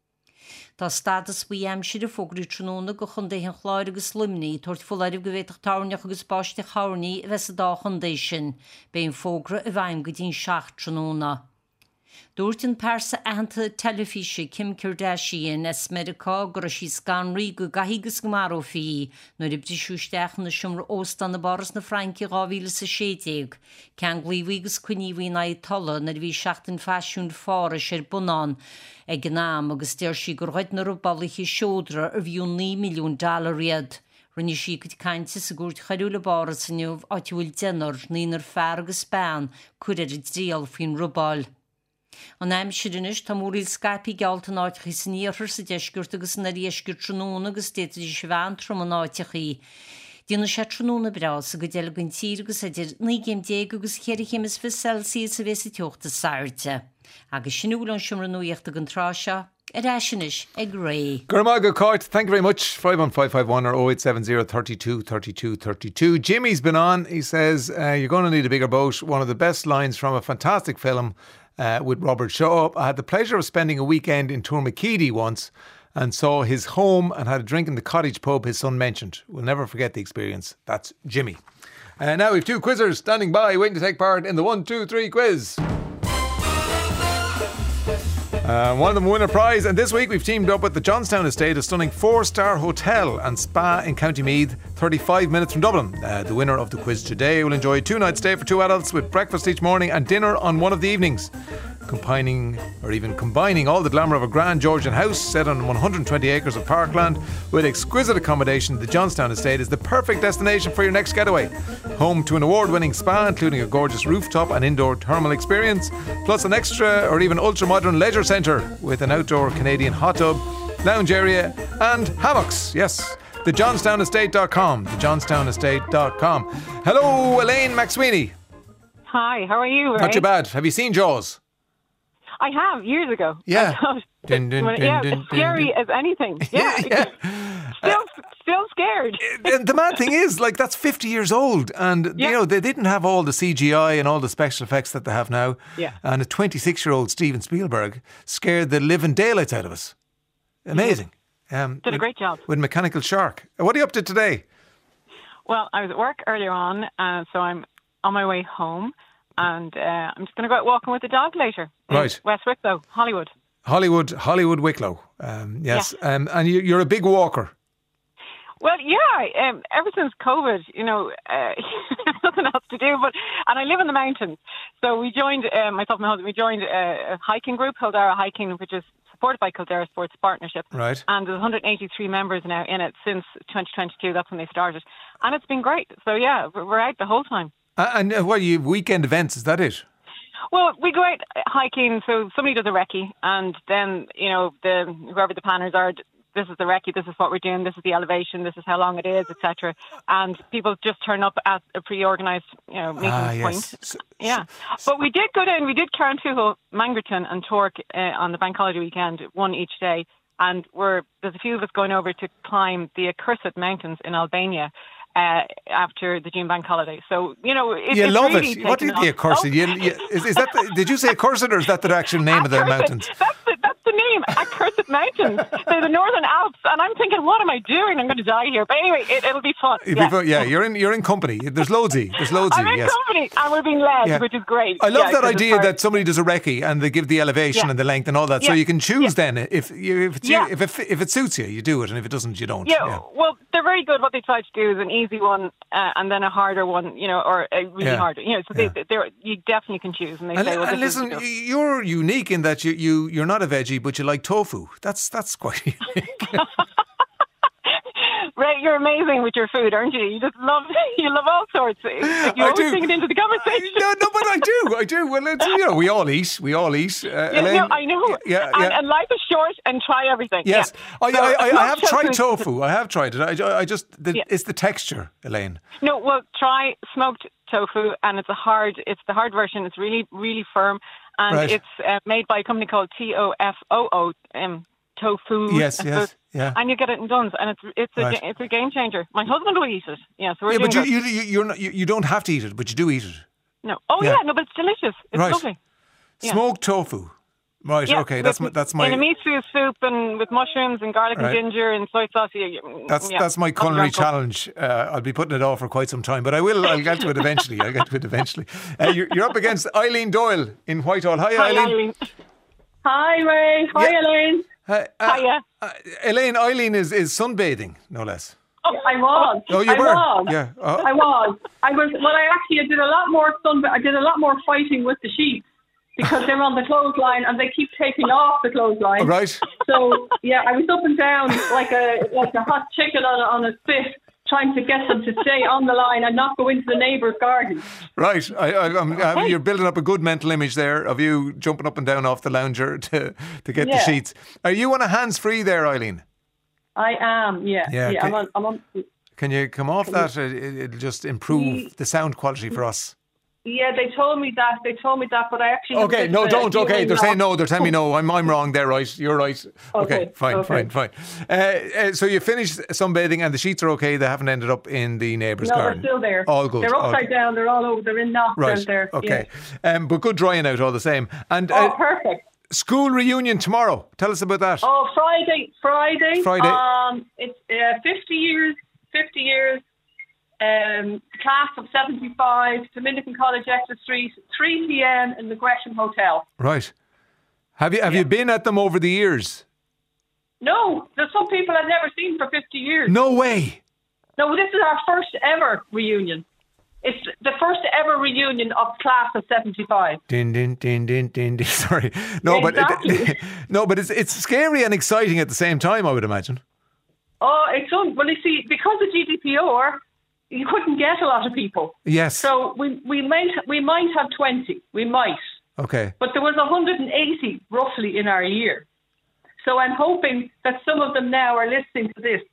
Tá stadas bhí aimsir a fógraí tróna go chundéithe chláir agus lumnaí tuairt fullairh go bhéach táneach agus báiste cháirnaí a bheits a dá chundéisisin, béon fógra a bhaim go dtín seach tróna. Dúirt an persa ahananta telefíse Kim Kardashian as Mheiriceá gur sí scanraí go gaithígus go mar ó fií nuair ibdí siúisteach na siomra óstan na baras na Franci gáhíle sa séideag, cean glíomhígus cuiníomhí na tolla na bhí seachtain feisiún fáras ar bunán ag gnám agus deir sí gur chuid na rubalachí seodra ar bhíún ní milliún dollar riad. Rinne sí go cainte sa gúirt chaúla baras aniuh áitiúil denar níonar fear agus Spáin chuir ar dríal faoin rubal. An aimsirinis tá móríil Skype gealt an áitichaí san níorthar sa deisgurt agus na réisgur tróna agus déidir sé bhean trom an áitichaí. Dína sé tróna bras a go déile gon tír agus idir ní géim déag agus chéir chémas fi Celsius a bheits i teochta sairte. Agus sinúil an siomra nuíochta an tráseo, a ráisinis ag ré. Gurmaga Cart, thank you very much. five one five five one or oh eight seven oh thirty-two thirty-two thirty-two. Jimmy's been on. He says, uh, you're going to need a bigger boat. One of the best lines from a fantastic film uh, with Robert Shaw. I had the pleasure of spending a weekend in Tourmakeedy once and saw his home and had a drink in the cottage pub his son mentioned. We'll never forget the experience. That's Jimmy. Uh, now we have two quizzers standing by waiting to take part in the one, two, three quiz. Uh, one of them won a prize, and this week we've teamed up with the Johnstown Estate, a stunning four-star hotel and spa in County Meath, thirty-five minutes from Dublin. Uh, the winner of the quiz today will enjoy a two-night stay for two adults with breakfast each morning and dinner on one of the evenings. Combining, or even combining all the glamour of a grand Georgian house set on one hundred twenty acres of parkland with exquisite accommodation, the Johnstown Estate is the perfect destination for your next getaway. Home to an award-winning spa, including a gorgeous rooftop and indoor thermal experience, plus an extra or even ultra-modern leisure centre with an outdoor Canadian hot tub, lounge area and hammocks. Yes, the johnstown estate dot com. the johnstown estate dot com. Hello, Elaine McSweeney. Hi, how are you? Not Ray? too bad. Have you seen Jaws? I have, years ago. Yeah. Dun, dun, dun, yeah, dun, as scary dun, dun. as anything. Yeah. yeah. Still, uh, still scared. The mad thing is, like, that's fifty years old. And, yeah. you know, they didn't have all the C G I and all the special effects that they have now. Yeah. And a twenty-six-year-old Steven Spielberg scared the living daylights out of us. Amazing. Um, Did a great job. With Mechanical Shark. What are you up to today? Well, I was at work earlier on, uh, so I'm on my way home. And uh, I'm just going to go out walking with the dog later. Right. West Wicklow, Hollywood. Hollywood, Hollywood Wicklow. Um, yes. Yeah. Um, and you, you're a big walker. Well, yeah. Um, ever since COVID, you know, uh, nothing else to do. But and I live in the mountains, so we joined uh, myself and my husband. We joined a, a hiking group, Kildare Hiking, which is supported by Kildare Sports Partnership. Right. And there's one hundred eighty-three members now in it since twenty twenty-two. That's when they started, and it's been great. So yeah, we're out the whole time. Uh, and uh, what are you weekend events? Is that it? Well, we go out hiking, so somebody does a recce, and then, you know, the whoever the planners are, this is the recce, this is what we're doing, this is the elevation, this is how long it is, et cetera. And people just turn up at a pre-organised, you know, meeting Ah, point. yes. So- Yeah. But we did go down, we did Carntoohil, Mangerton and Torque uh, on the bank holiday weekend, one each day. And we're, there's a few of us going over to climb the Accursed Mountains in Albania. Uh, after the June bank holiday, so you know it, You it's love really it. What taken did the off. accursed? Oh. You, you, is, is that the, did you say accursed, or is that the actual name of the Accursed. mountains? That's the, that's the name, Accursed Mountains. They're the Northern Alps, and I'm thinking, what am I doing? I'm going to die here. But anyway, it, it'll be fun. It'd Yeah, be fun. Yeah, you're in you're in company. There's loads of you. There's loads I'm of you. in Yes. company, and we're being led, Yeah. which is great. I love Yeah, that 'cause it's idea hard. that somebody does a recce and they give the elevation Yeah. and the length and all that, so Yeah. you can choose then if you if it's Yeah. you, if it fi- if it suits you, you do it, and if it doesn't, you don't. Yeah, well, they're very good. What they try to do is an easy one, uh, and then a harder one, you know, or a really Yeah. hard. You know, so they, they're you definitely can choose, and they And, say, well, and this listen, is y- you're unique in that you, you you're not a veggie, but you like tofu. That's that's quite unique. Ray, you're amazing with your food, aren't you? You just love, you love all sorts. You I always do. bring it into the conversation. no, no, but I do, I do. Well, it's, you know, we all eat, we all eat. Uh, Yeah, Elaine, no, I know. Yeah, and, yeah. and life is short, and try everything. Yes, Yeah. I, So, I, I, I not have just tried with- tofu. I have tried it. I, I just, the, Yeah. it's the texture, Elaine. No, well, try smoked tofu, and it's a hard. It's the hard version. It's really, really firm, and Right. it's uh, made by a company called T O F O O. Um, tofu. Yes, yes, yeah. And you get it in Dunn's, and it's it's a Right. it's a game changer. My husband will eat it. Yeah, so we're Yeah, doing but you, good. you, you, you're not, you, you don't have to eat it, but you do eat it. No, oh Yeah. yeah. no, but it's delicious. It's Right. lovely. Yeah. Smoked tofu. Right, Yeah, okay, that's my, with- that's my in a miso soup and with mushrooms and garlic Right. and ginger and soy sauce. Yeah, yeah, That's yeah. that's my Nothing culinary wrong with- challenge. Uh, I'll be putting it off for quite some time, but I will. I'll get to it eventually. I'll get to it eventually. Uh, you're, you're up against Eileen Doyle in Whitehall. Hi, Hi, Eileen. Eileen. Hi, Ray. Hi, Yeah. Elaine. Hi, uh, Hiya. uh, Elaine, Eileen is, is sunbathing, no less. Oh, I was. Oh, you I were? Was. Yeah. Oh. I was. I was. Well, I actually did a lot more sun. I did a lot more fighting with the sheep because they're on the clothesline and they keep taking off the clothesline. Oh, right. So yeah, I was up and down like a like a hot chicken on a, on a spit, trying to get them to stay on the line and not go into the neighbour's garden. Right. I, I, I'm, uh, you're building up a good mental image there of you jumping up and down off the lounger to, to get the Yeah. sheets. Are you on a hands-free there, Eileen? I am. Yeah. Yeah, Yeah. okay. I'm on. I'm on. Can you come off Can that? It, it'll just improve Ye- the sound quality for us. Yeah, they told me that. They told me that, but I actually. have a Okay, bit no, of a don't. Okay, hearing they're saying loss. no. They're telling me no. I'm I'm wrong. They're right. You're right. Okay, Okay, fine, okay. fine, fine. Uh, uh, so you finished sunbathing and the sheets are okay. They haven't ended up in the neighbour's No, garden. they're still there. All good. They're all upside good. down. They're all over. They're in knots Right. down there. Okay. Yeah. Um, but good drying out all the same. And Oh, uh, perfect. school reunion tomorrow. Tell us about that. Oh, Friday, Friday. Friday. Um, it's uh, fifty years. Fifty years. Um, class of seventy-five. Dominican College, Exeter Street. three p.m. in the Gresham Hotel. Right. Have you have you been at them over the years? No, there's some people I've never seen for fifty years. No way. No, this is our first ever reunion. It's the first ever reunion of class of seventy-five. Din din din din din. din. Sorry. No, but Exactly. it, no, but it's it's scary and exciting at the same time. I would imagine. Oh, it's un- well. You see, because of G D P R, you couldn't get a lot of people. Yes. So we we might we might have twenty. We might, Okay. but there was one hundred eighty roughly in our year. So I'm hoping that some of them now are listening to this.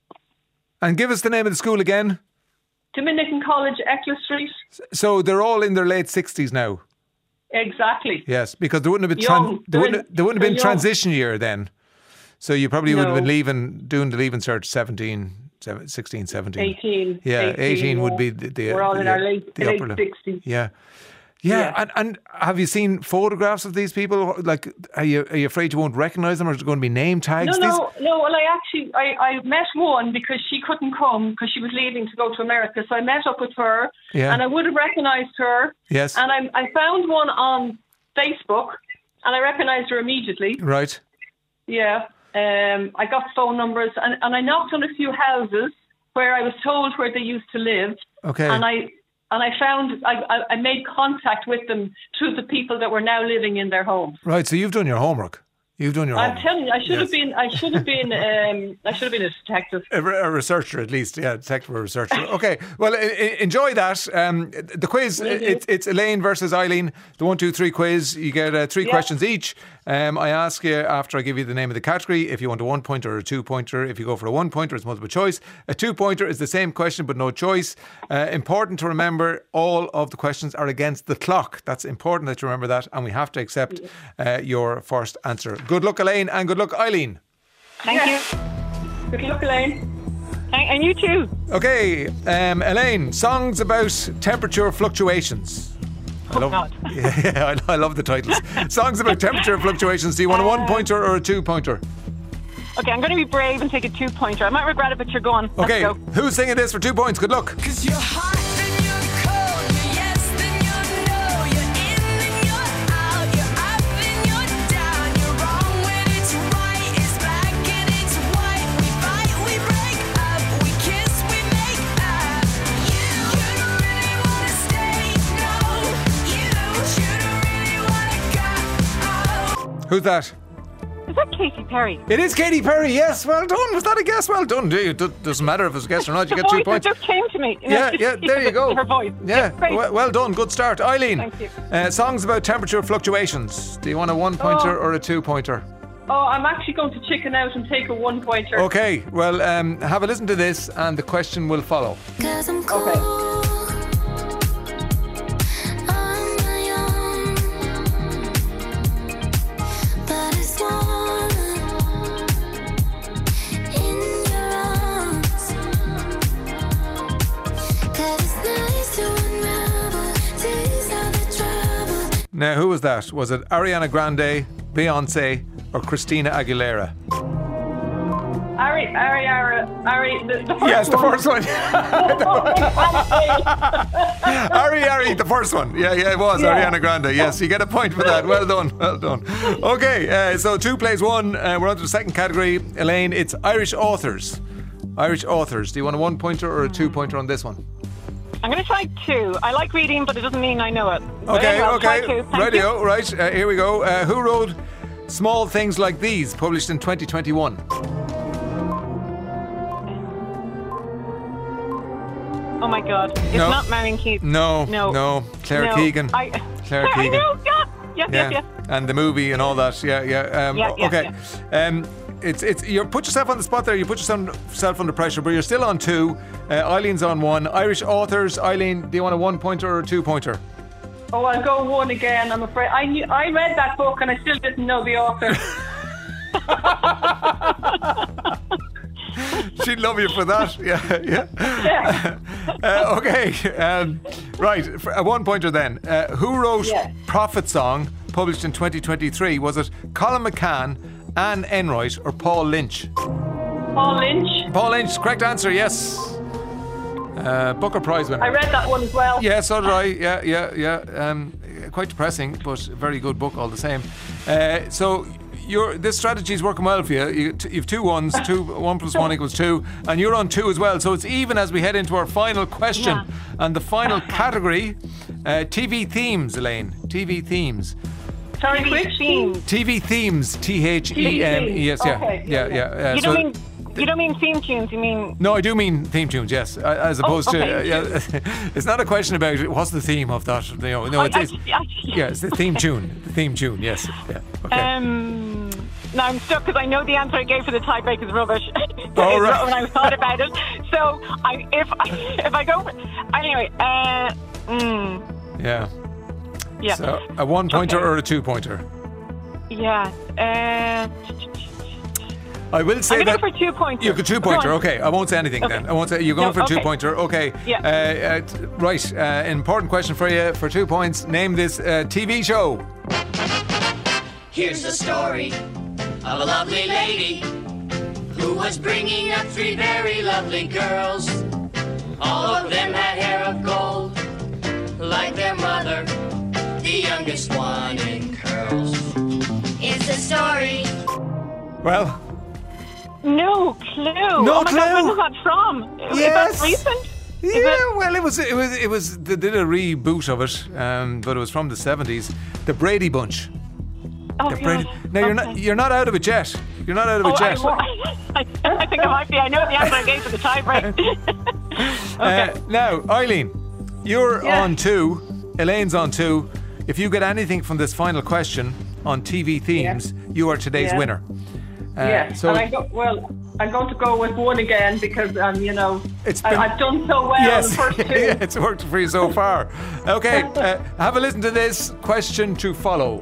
And give us the name of the school again. Dominican College, Eckler Street. So they're all in their late sixties now. Exactly. Yes, because there wouldn't have been Young. tran- there They're wouldn't in- there wouldn't have they're been young. transition year then. So you probably would have No. been leaving doing the leaving search seventeen, seven- sixteen, seventeen. eighteen. Yeah, eighteen would yeah. be the, the We're all the, in our late, the late upper limit. sixties. Yeah. Yeah, Yeah. And, and have you seen photographs of these people? Like, are you are you afraid you won't recognise them, or is there going to be name tags? No, These- no, no. Well, I actually, I, I met one because she couldn't come because she was leaving to go to America. So I met up with her, Yeah. and I would have recognised her. Yes. And I, I found one on Facebook, and I recognised her immediately. Right. Yeah. Um, I got phone numbers, and, and I knocked on a few houses where I was told where they used to live. Okay. And I and I found I, I, I made contact with them through the people that were now living in their homes. Right. So you've done your homework. You've done your I'm homework. telling you, I should Yes. have been. I should have been. Um, I should have been a detective. A, re- a researcher, at least, yeah, detective or researcher. Okay, well, I- I- enjoy that. Um, the quiz, Will do. it's, it's Elaine versus Eileen, the one, two, three quiz. You get uh, three Yeah. questions each. Um, I ask you after I give you the name of the category if you want a one pointer or a two pointer. If you go for a one pointer, it's multiple choice. A two pointer is the same question but no choice. Uh, important to remember, all of the questions are against the clock. That's important that you remember that, and we have to accept uh, your first answer. Good luck, Elaine, and good luck, Eileen. Thank you. Good luck, Elaine. Thank, and you too. Okay, um, Elaine, songs about temperature fluctuations. I love, God. yeah, I, I love the titles. Songs about temperature fluctuations. Do you want a one pointer or a two pointer? Okay, I'm going to be brave and take a two pointer. I might regret it, but you're going. Let's Okay, go. who's singing this for two points? Good luck. Who's that? Is that Katy Perry? It is Katy Perry, yes, well done. Was that a guess? Well done. It do- doesn't matter if it's a guess or not, you The get two voice points. that just came to me. You know, Yeah, just- yeah, there you go. Her voice. Yeah, Great. well, well done. Good start. Eileen, Thank you. uh, songs about temperature fluctuations. Do you want a one pointer Oh. or a two pointer? Oh, I'm actually going to chicken out and take a one pointer. Okay, well, um, have a listen to this and the question will follow. Okay. Now, who was that? Was it Ariana Grande, Beyonce, or Christina Aguilera? Ari, Ari, Ari, Ari, the, the first Yes, the one. first one. Ari, Ari, the first one. Yeah, yeah, it was Yeah. Ariana Grande. Yes, you get a point for that. Well done, well done. Okay, uh, so two plays one. Uh, we're on to the second category. Elaine, it's Irish authors. Irish authors. Do you want a one pointer or a two pointer on this one? I'm going to try two. I like reading, but it doesn't mean I know it. But Okay, anyway, I'll try okay. two. Thank Radio, you. right. Uh, here we go. Uh, who wrote Small Things Like These, published in twenty twenty-one? Oh my God. It's No. not Marion Keith. No, No. no. Claire No. Keegan. I, Claire I Keegan. know, yeah. Yes, yes, yes. And the movie and all that. Yeah, yeah. Um, Yeah, yeah, okay. Um, it's it's you put yourself on the spot there. You put yourself yourself under pressure, but you're still on two. Uh, Eileen's on one. Irish authors. Eileen, do you want a one pointer or a two pointer? Oh, I'll go one again. I'm afraid. I knew, I read that book and I still didn't know the author. She'd love you for that. Yeah, yeah. uh, okay. Um, right. For a one pointer then. Uh, who wrote Yeah. Prophet Song, published in twenty twenty-three? Was it Colin McCann, Anne Enright, or Paul Lynch? Paul Lynch. Paul Lynch, correct answer, yes. Uh, Booker Prize winner. I read that one as well. Yeah, so did I. Yeah, yeah, yeah. Um, quite depressing, but very good book all the same. Uh, so your this strategy is working well for you. You t- you've two ones, two one plus one equals two, and you're on two as well. So it's even as we head into our final question Yeah. and the final category: uh, T V themes. Elaine, T V themes. Sorry, T V which themes. T V themes. T H E M E S. Yeah, Okay, yeah, yeah, yeah. Uh, You so- don't mean you don't mean theme tunes. You mean No, I do mean theme tunes, yes. uh, As opposed okay. to, uh, yeah, it's not a question about what's the theme of that. You know, no, I- it's, it's I- I- yeah, it's the theme tune. The theme tune, yes. Yeah. Okay. Um, no, I'm stuck because I know the answer I gave for the tiebreak is rubbish. Oh, right. When I thought about it, so I, if I, if I go for, anyway, uh, mm, yeah. yeah, So a one pointer Okay. or a two pointer? yeah. Uh, I will say I'm that. going for two pointer. You could two Go pointer, on. okay. I won't say anything Okay. then. I won't say you're going No, for two okay. pointer, okay. Yeah. Uh, uh, t- right. Uh, important question for you for two points. Name this uh, T V show. Here's the story of a lovely lady who was bringing up three very lovely girls. All of them had hair of gold, like their mother, the youngest one in curls. It's a story. Well, No clue. No oh my clue. God, when was that from? Is Yes. that recent? yeah. Well, it was. It was. It was. They did a reboot of it, um, but it was from the seventies. The Brady Bunch. Oh, Get God. braided. Now you're not you're not out of it yet. You're not out of Oh, it yet. I, I, I think I might be. I know the answer I gave for the tie break. Okay. Uh, now, Eileen, you're Yeah. on two. Elaine's on two. If you get anything from this final question on T V themes, you are today's Yeah. winner. Uh, yeah, So and I go, well, I'm going to go with one again because, um, you know, It's I, been- I've done so well yes, the first two. it's worked for you so far. Okay, uh, have a listen to this question to follow.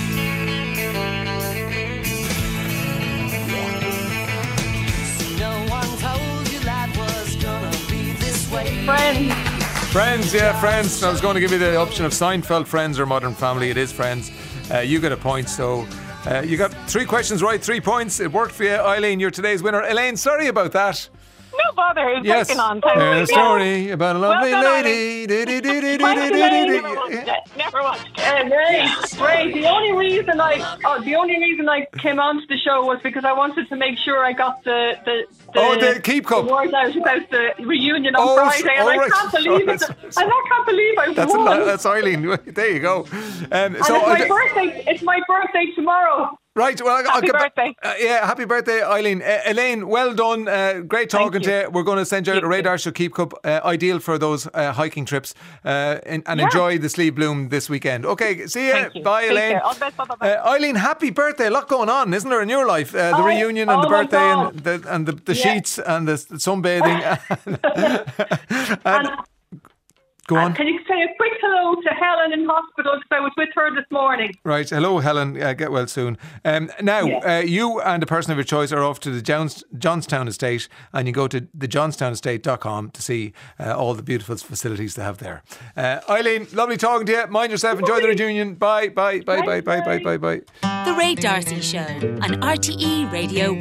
No one told you life was gonna be this way. Friends. Friends, yeah, Friends. I was going to give you the option of Seinfeld, Friends, or Modern Family. It is Friends. Uh, you get a point, so uh, you got three questions right, three points. It worked for you, Eileen. You're today's winner. Elaine, sorry about that. No bother. It's Yes, working on. a story about a lovely Well done, lady. Never watched it. Never watched it. Uh, Ray, Ray, the only reason I, oh, the only reason I came onto the show was because I wanted to make sure I got the the, the, Oh, the Keep Cup. the word out about the reunion on Oh, Friday, and oh, I right. can't believe Oh, it. that's- I can't believe I That's, a, won. lot- that's Eileen. There you go. Um, and so it's my I- birthday. It's my birthday tomorrow. Right, well, I'll Happy get back- birthday. Uh, yeah, happy birthday, Eileen. Uh, Elaine, well done. Uh, great talking Thank to you. you. We're going to send you out a Radar Show Keep Cup, uh, ideal for those uh, hiking trips, uh, and, and Yeah. enjoy the Slieve Bloom this weekend. Okay, see you. Thank you. Bye, Take Elaine. care. All the best. Bye, bye, bye. Uh, Eileen, happy birthday. A lot going on, isn't there, in your life? Uh, the Oh, reunion and oh the my birthday God. and the, and the, the Yeah. sheets and the, the sunbathing. and, go on. Can you say a quick hello to Helen in hospital because I was with her this morning. Right. Hello, Helen. Uh, get well soon. Um, now, Yeah. uh, you and a person of your choice are off to the Johns- Johnstown Estate, and you go to the johnstown estate dot com to see uh, all the beautiful facilities they have there. Uh, Eileen, lovely talking to you. Mind yourself. Enjoy the reunion. Bye, bye, bye, bye, bye, bye, bye, bye. The Ray Darcy Show on R T E Radio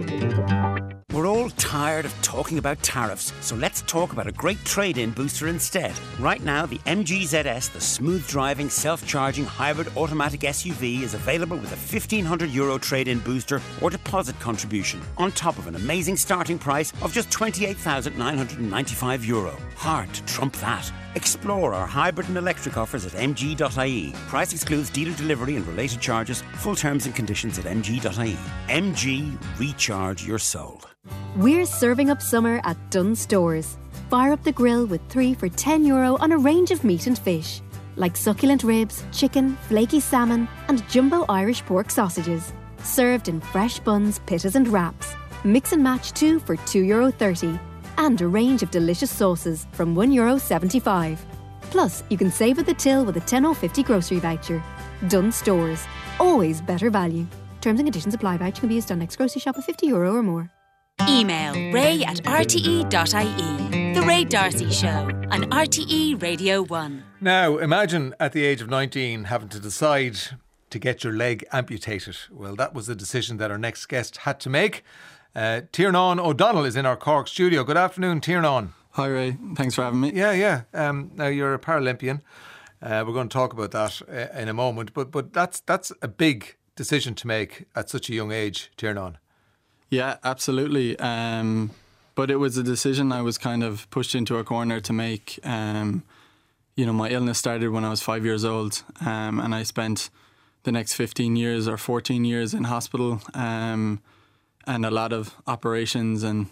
one. We're all tired of talking about tariffs, so let's talk about a great trade-in booster instead. Right now, the M G Z S, the smooth-driving, self-charging hybrid automatic S U V, is available with a fifteen hundred euro trade-in booster or deposit contribution, on top of an amazing starting price of just twenty-eight thousand nine hundred ninety-five euro. Hard to trump that. Explore our hybrid and electric offers at m g dot i e. Price excludes dealer delivery and related charges. Full terms and conditions at m g dot i e. M G, recharge your soul. We're serving up summer at Dunn Stores. Fire up the grill with three for ten euro on a range of meat and fish, like succulent ribs, chicken, flaky salmon, and jumbo Irish pork sausages. Served in fresh buns, pittas, and wraps. Mix and match two for two euro thirty. And a range of delicious sauces from one euro seventy-five. Plus, you can save at the till with a ten euro fifty grocery voucher. Dunn Stores. Always better value. Terms and conditions apply. Voucher can be used on next grocery shop of fifty euro or more. Email ray at r t e dot i e. The Ray Darcy Show on R T E Radio one. Now, imagine at the age of nineteen having to decide to get your leg amputated. Well, that was the decision that our next guest had to make. Uh, Tiernan O'Donnell is in our Cork studio. Good afternoon, Tiernan. Hi, Ray. Thanks for having me. Yeah, yeah. Um, now, you're a Paralympian. Uh, we're going to talk about that uh, in a moment. But but that's that's a big decision to make at such a young age, Tiernan. Yeah, absolutely. Um, but it was a decision I was kind of pushed into a corner to make. Um, you know, my illness started when I was five years old, um, and I spent the next fifteen years or fourteen years in hospital, um, and a lot of operations and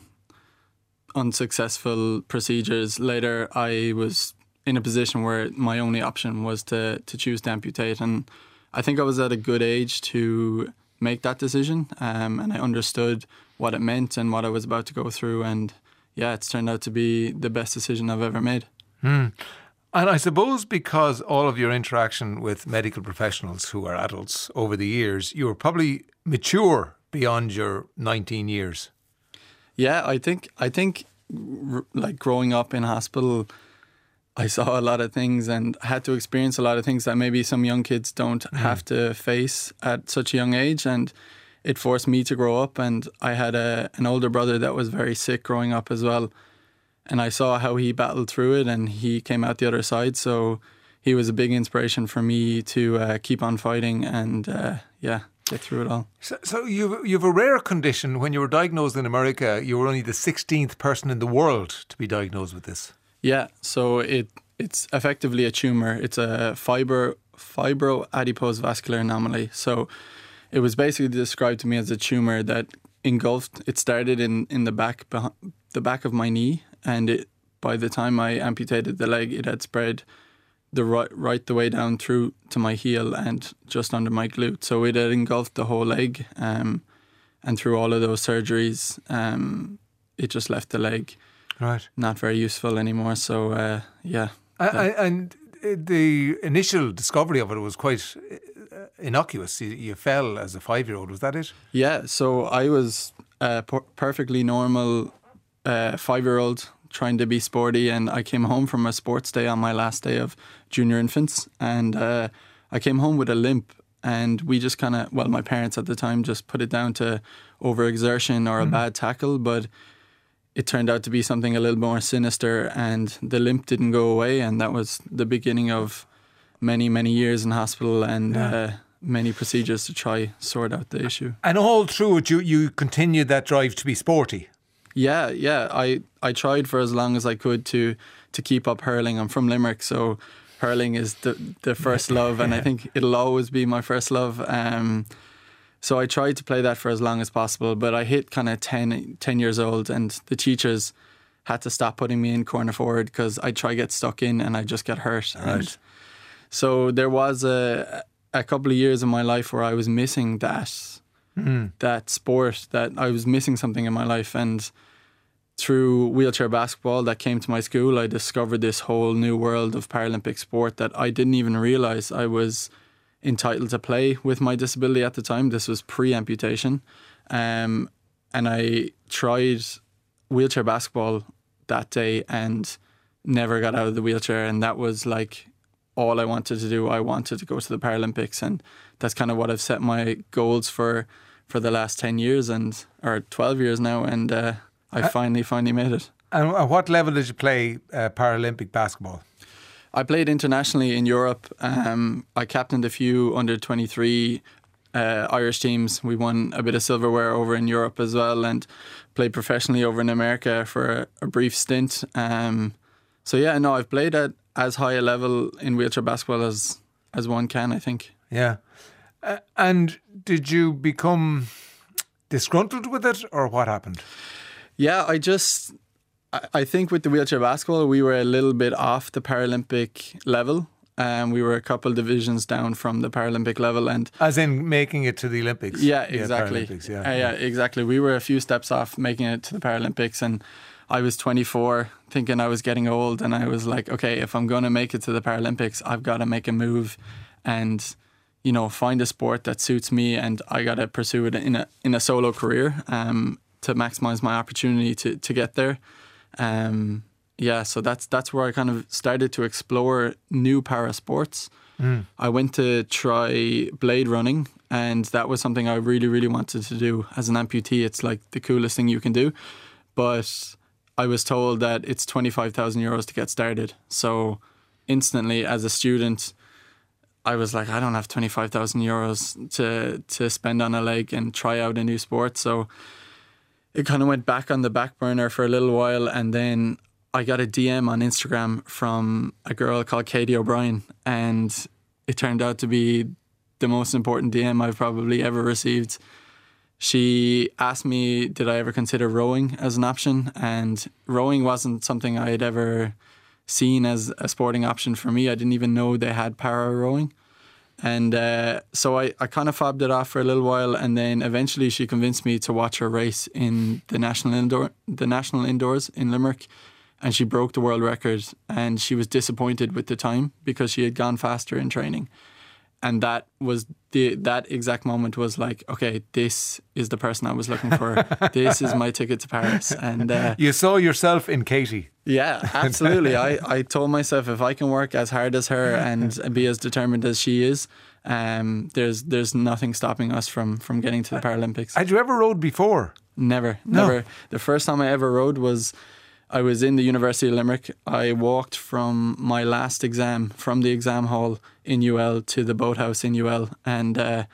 unsuccessful procedures. Later, I was in a position where my only option was to to choose to amputate, and I think I was at a good age to make that decision, um, and I understood what it meant and what I was about to go through, and yeah, it's turned out to be the best decision I've ever made. Hmm. And I suppose because all of your interaction with medical professionals who are adults over the years, you were probably mature beyond your nineteen years. Yeah, I think I think r- like growing up in hospital, I saw a lot of things and had to experience a lot of things that maybe some young kids don't mm. have to face at such a young age, and it forced me to grow up. And I had a an older brother that was very sick growing up as well, and I saw how he battled through it and he came out the other side. So he was a big inspiration for me to uh, keep on fighting and uh, yeah, get through it all. So, so you've, you've a rare condition. When you were diagnosed in America, you were only the sixteenth person in the world to be diagnosed with this. Yeah, so it it's effectively a tumour. It's a fibre fibroadipose vascular anomaly. So it was basically described to me as a tumor that engulfed. It started in, in the back the back of my knee, and it, by the time I amputated the leg, it had spread the right, right the way down through to my heel and just under my glute. So it had engulfed the whole leg, um, and through all of those surgeries, um, it just left the leg right not very useful anymore. So uh, yeah. I, I, and the initial discovery of it was quite innocuous. You, you fell as a five-year-old, was that it? Yeah, so I was a per- perfectly normal uh, five-year-old trying to be sporty, and I came home from a sports day on my last day of junior infants, and uh, I came home with a limp, and we just kind of, well, my parents at the time just put it down to overexertion or a mm. bad tackle, but it turned out to be something a little more sinister, and the limp didn't go away, and that was the beginning of many, many years in hospital and yeah. uh, many procedures to try sort out the issue. And all through it, you, you continued that drive to be sporty. Yeah, yeah. I, I tried for as long as I could to to keep up hurling. I'm from Limerick, so hurling is the, the first love, and I think it'll always be my first love. Um, so I tried to play that for as long as possible, but I hit kind of ten, ten years old, and the teachers had to stop putting me in corner forward because I'd try to get stuck in and I'd just get hurt. Right. And so there was a a couple of years in my life where I was missing that mm. that sport, that I was missing something in my life. And through wheelchair basketball that came to my school, I discovered this whole new world of Paralympic sport that I didn't even realise I was entitled to play with my disability at the time. This was pre-amputation. Um, and I tried wheelchair basketball that day and never got out of the wheelchair. And that was like all I wanted to do. I wanted to go to the Paralympics, and that's kind of what I've set my goals for for the last ten years and or twelve years now, and uh, I uh, finally finally made it. And at what level did you play uh, Paralympic basketball? I played internationally in Europe. Um, I captained a few under twenty-three uh, Irish teams. We won a bit of silverware over in Europe as well, and played professionally over in America for a, a brief stint. Um, so yeah, no, I've played at as high a level in wheelchair basketball as as one can, I think. Yeah. Uh, and did you become disgruntled with it, or what happened? Yeah, I just, I, I think with the wheelchair basketball, we were a little bit off the Paralympic level. Um, we were a couple divisions down from the Paralympic level, and as in making it to the Olympics. Yeah, exactly. Yeah, yeah. Uh, yeah, exactly. We were a few steps off making it to the Paralympics, and I was twenty-four, thinking I was getting old, and I was like, okay, if I'm going to make it to the Paralympics, I've got to make a move and, you know, find a sport that suits me, and I got to pursue it in a in a solo career um, to maximise my opportunity to to get there. Um, yeah, so that's that's where I kind of started to explore new para sports. Mm. I went to try blade running, and that was something I really, really wanted to do. As an amputee, it's like the coolest thing you can do. But I was told that it's twenty-five thousand euros to get started. So instantly, as a student, I was like, I don't have twenty-five thousand euros to, to spend on a leg and try out a new sport. So it kind of went back on the back burner for a little while. And then I got a D M on Instagram from a girl called Katie O'Brien. And it turned out to be the most important D M I've probably ever received. She asked me, did I ever consider rowing as an option? And rowing wasn't something I had ever seen as a sporting option for me. I didn't even know they had para rowing. And uh, so I, I kind of fobbed it off for a little while, and then eventually she convinced me to watch her race in the national indoor, the national indoors in Limerick, and she broke the world record. And she was disappointed with the time because she had gone faster in training. And that was the that exact moment was like, okay, this is the person I was looking for. This is my ticket to Paris. And uh, you saw yourself in Katie. Yeah, absolutely. I, I told myself if I can work as hard as her and be as determined as she is, um, there's there's nothing stopping us from from getting to the Paralympics. Had you ever rowed before? Never, no. never. The first time I ever rowed was I was in the University of Limerick. I walked from my last exam, from the exam hall in U L to the boathouse in U L. And uh,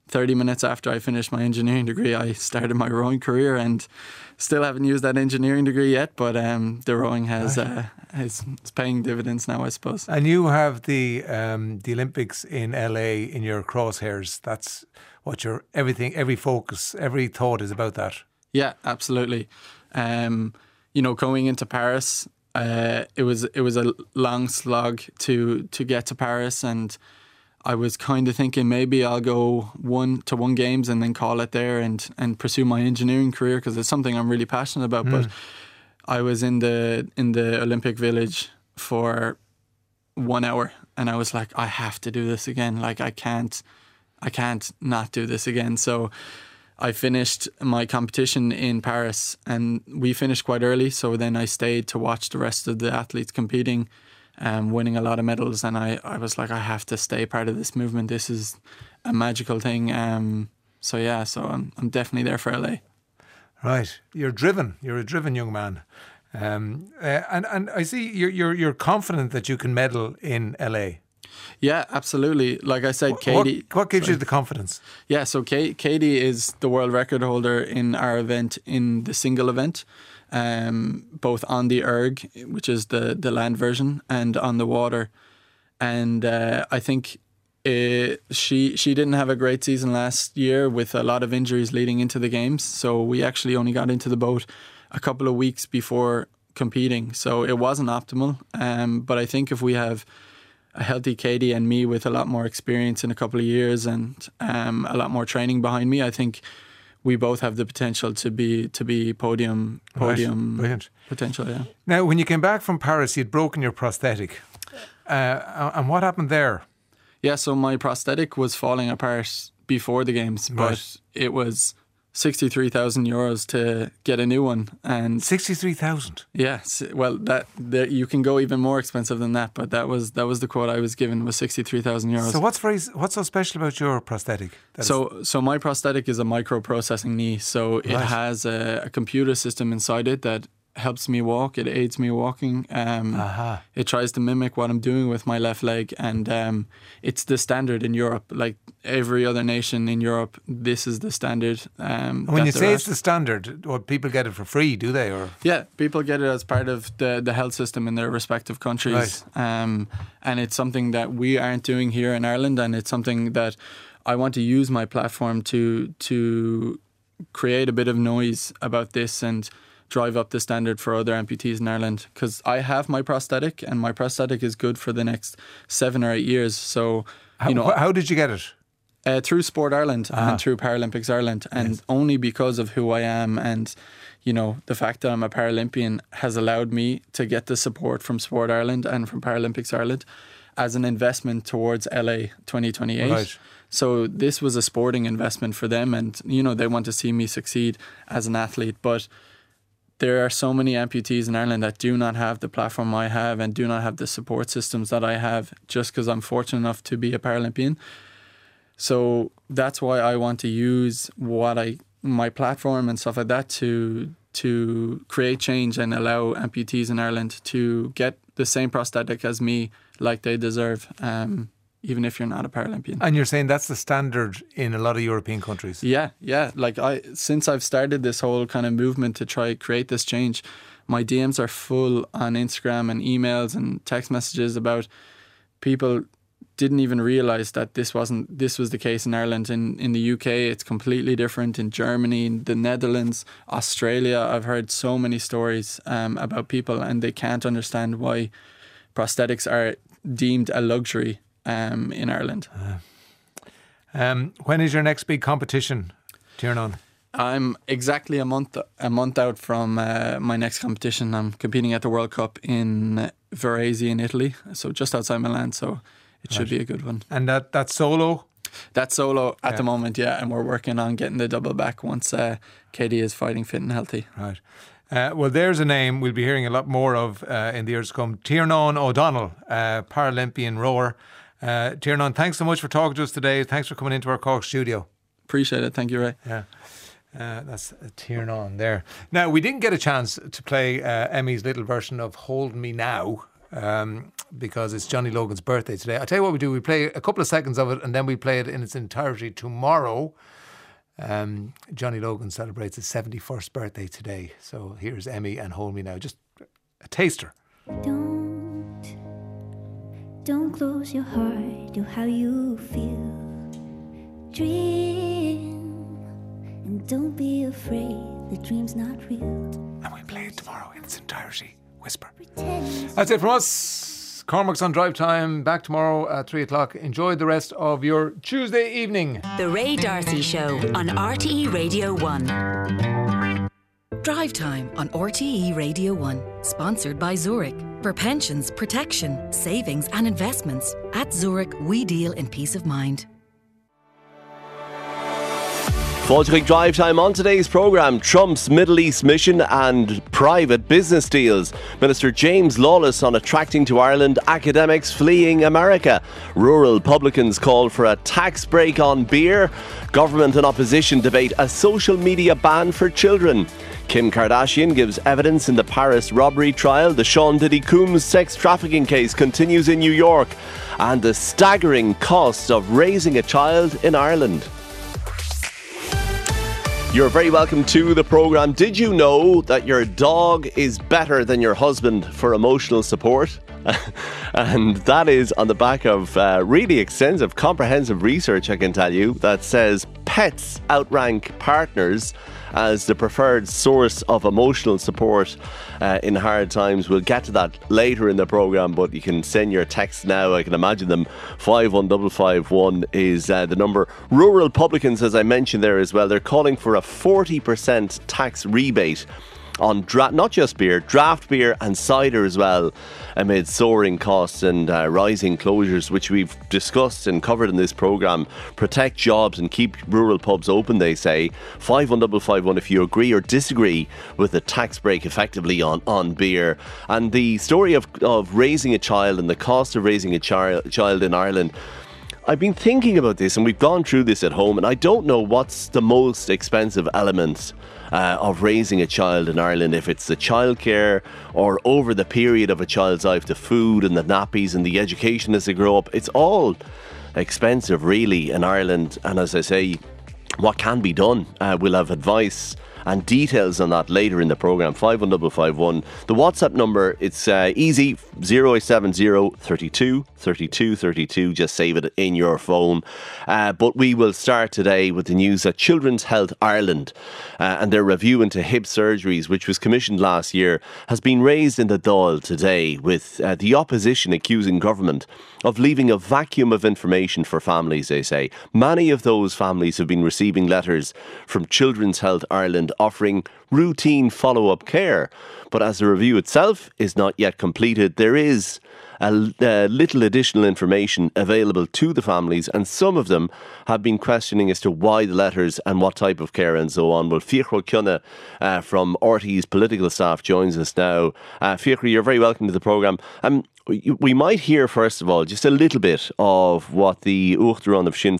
thirty minutes after I finished my engineering degree, I started my rowing career, and still haven't used that engineering degree yet, but um, the rowing has uh, is it's paying dividends now, I suppose. And you have the um, the Olympics in L A in your crosshairs. That's what your everything, every focus, every thought is about that. Yeah, absolutely. Um, you know, going into Paris, uh, it was it was a long slog to to get to Paris, and I was kind of thinking maybe I'll go one to one games and then call it there and, and pursue my engineering career, because it's something I'm really passionate about. Mm. But I was in the in the Olympic Village for one hour, and I was like, I have to do this again. Like I can't, I can't not do this again. So I finished my competition in Paris, and we finished quite early. So then I stayed to watch the rest of the athletes competing. Um, winning a lot of medals, and I, I was like, I have to stay part of this movement. This is a magical thing. Um, so yeah, so I'm I'm definitely there for L A. Right, you're driven. You're a driven young man, um, uh, and and I see you're you're you're confident that you can medal in L A. Yeah, absolutely. Like I said, what, Katie. What, what gives sorry. you the confidence? Yeah, so Kate, Katie is the world record holder in our event, in the single event. Um, both on the erg, which is the, the land version, and on the water. And uh, I think it, she she didn't have a great season last year with a lot of injuries leading into the games. So we actually only got into the boat a couple of weeks before competing. So it wasn't optimal. Um, but I think if we have a healthy Katie and me with a lot more experience in a couple of years and um, a lot more training behind me, I think we both have the potential to be to be podium podium right. potential. Yeah. Now, when you came back from Paris, you'd broken your prosthetic, uh, and what happened there? Yeah, so my prosthetic was falling apart before the games, right. but it was sixty-three thousand euros to get a new one. And sixty-three thousand. Yes, well, that, that you can go even more expensive than that, but that was that was the quote I was given, was sixty-three thousand euros. So what's very what's so special about your prosthetic? That so is... so my prosthetic is a microprocessing knee, so it right. has a, a computer system inside it that helps me walk. It aids me walking. Um, uh-huh. It tries to mimic what I'm doing with my left leg, and um, it's the standard in Europe. Like every other nation in Europe, this is the standard. Um, when you say it's the standard, well, people get it for free, do they? Or yeah, people get it as part of the, the health system in their respective countries. Right. Um, and it's something that we aren't doing here in Ireland, and it's something that I want to use my platform to to create a bit of noise about this and drive up the standard for other amputees in Ireland, because I have my prosthetic, and my prosthetic is good for the next seven or eight years. So, how, you know, how did you get it? Uh, through Sport Ireland ah. and through Paralympics Ireland, and yes. only because of who I am and, you know, the fact that I'm a Paralympian has allowed me to get the support from Sport Ireland and from Paralympics Ireland as an investment towards L A twenty twenty-eight. Right. So this was a sporting investment for them, and, you know, they want to see me succeed as an athlete. But there are so many amputees in Ireland that do not have the platform I have and do not have the support systems that I have, just because I'm fortunate enough to be a Paralympian. So that's why I want to use what I my platform and stuff like that to to create change and allow amputees in Ireland to get the same prosthetic as me, like they deserve, um, even if you're not a Paralympian. And you're saying that's the standard in a lot of European countries? Yeah, yeah. Like I, since I've started this whole kind of movement to try create this change, my D Ms are full on Instagram and emails and text messages about people didn't even realise that this wasn't this was the case in Ireland. In in the U K, it's completely different. In Germany, in the Netherlands, Australia, I've heard so many stories um, about people, and they can't understand why prosthetics are deemed a luxury um, in Ireland. Uh, um, when is your next big competition, Tiernan? I'm exactly a month a month out from uh, my next competition. I'm competing at the World Cup in Varese in Italy, so just outside Milan. So it should right. be a good one. And that that's solo? That's solo at yeah. the moment, yeah. And we're working on getting the double back once uh, Katie is fighting fit and healthy. Right. Uh, well, there's a name we'll be hearing a lot more of uh, in the years to come. Tiernan O'Donnell, uh, Paralympian rower. Uh, Tiernan, thanks so much for talking to us today. Thanks for coming into our Cork studio. Appreciate it. Thank you, Ray. Yeah. Uh, that's a Tiernan there. Now, we didn't get a chance to play uh, Emmy's little version of Hold Me Now. Um, because it's Johnny Logan's birthday today. I'll tell you what we do. We play a couple of seconds of it and then we play it in its entirety tomorrow. Um, Johnny Logan celebrates his seventy-first birthday today. So here's Emmy and Hold Me Now. Just a taster. Don't, don't close your heart to how you feel. Dream, and don't be afraid, the dream's not real. And we play it tomorrow in its entirety. Whisper. That's it from us. Cormac's on Drive Time. Back tomorrow at three o'clock. Enjoy the rest of your Tuesday evening. The Ray D'Arcy Show on R T E Radio one. Drive Time on R T E Radio one. Sponsored by Zurich. For pensions, protection, savings and investments. At Zurich, we deal in peace of mind. Fáilte chuig Drive Time on today's programme. Trump's Middle East mission and private business deals. Minister James Lawless on attracting to Ireland academics fleeing America. Rural publicans call for a tax break on beer. Government and opposition debate a social media ban for children. Kim Kardashian gives evidence in the Paris robbery trial. The Sean Diddy Coombs sex trafficking case continues in New York. And the staggering cost of raising a child in Ireland. You're very welcome to the programme. Did you know that your dog is better than your husband for emotional support? And that is on the back of uh, really extensive, comprehensive research, I can tell you, that says pets outrank partners as the preferred source of emotional support uh, in hard times. We'll get to that later in the programme, but you can send your texts now. I can imagine them. five one five five one is uh, the number. Rural publicans, as I mentioned there as well, they're calling for a forty percent tax rebate on dra- not just beer, draft beer and cider as well, amid soaring costs and uh, rising closures, which we've discussed and covered in this programme. Protect jobs and keep rural pubs open, they say. five one five five one if you agree or disagree with the tax break effectively on, on beer. And the story of, of raising a child and the cost of raising a child child in Ireland. I've been thinking about this and we've gone through this at home, and I don't know what's the most expensive element Uh, of raising a child in Ireland, if it's the childcare or over the period of a child's life, the food and the nappies and the education as they grow up. It's all expensive really in Ireland, and as I say, what can be done? Uh, we'll have advice and details on that later in the programme. five one five five one. The WhatsApp number, it's uh, easy, zero eight seven zero, thirty-two, thirty-two, thirty-two. Just save it in your phone. Uh, but we will start today with the news that Children's Health Ireland uh, and their review into hip surgeries, which was commissioned last year, has been raised in the Dáil today, with uh, the opposition accusing government of leaving a vacuum of information for families, they say. Many of those families have been receiving letters from Children's Health Ireland offering routine follow-up care. But as the review itself is not yet completed, there is a, a little additional information available to the families, and some of them have been questioning as to why the letters and what type of care and so on. Well, Fiachra Cunha uh, from R T E's political staff joins us now. Uh, Fiachra, you're very welcome to the programme. Um, we might hear, first of all, just a little bit of what the Uachtaráin of Sinn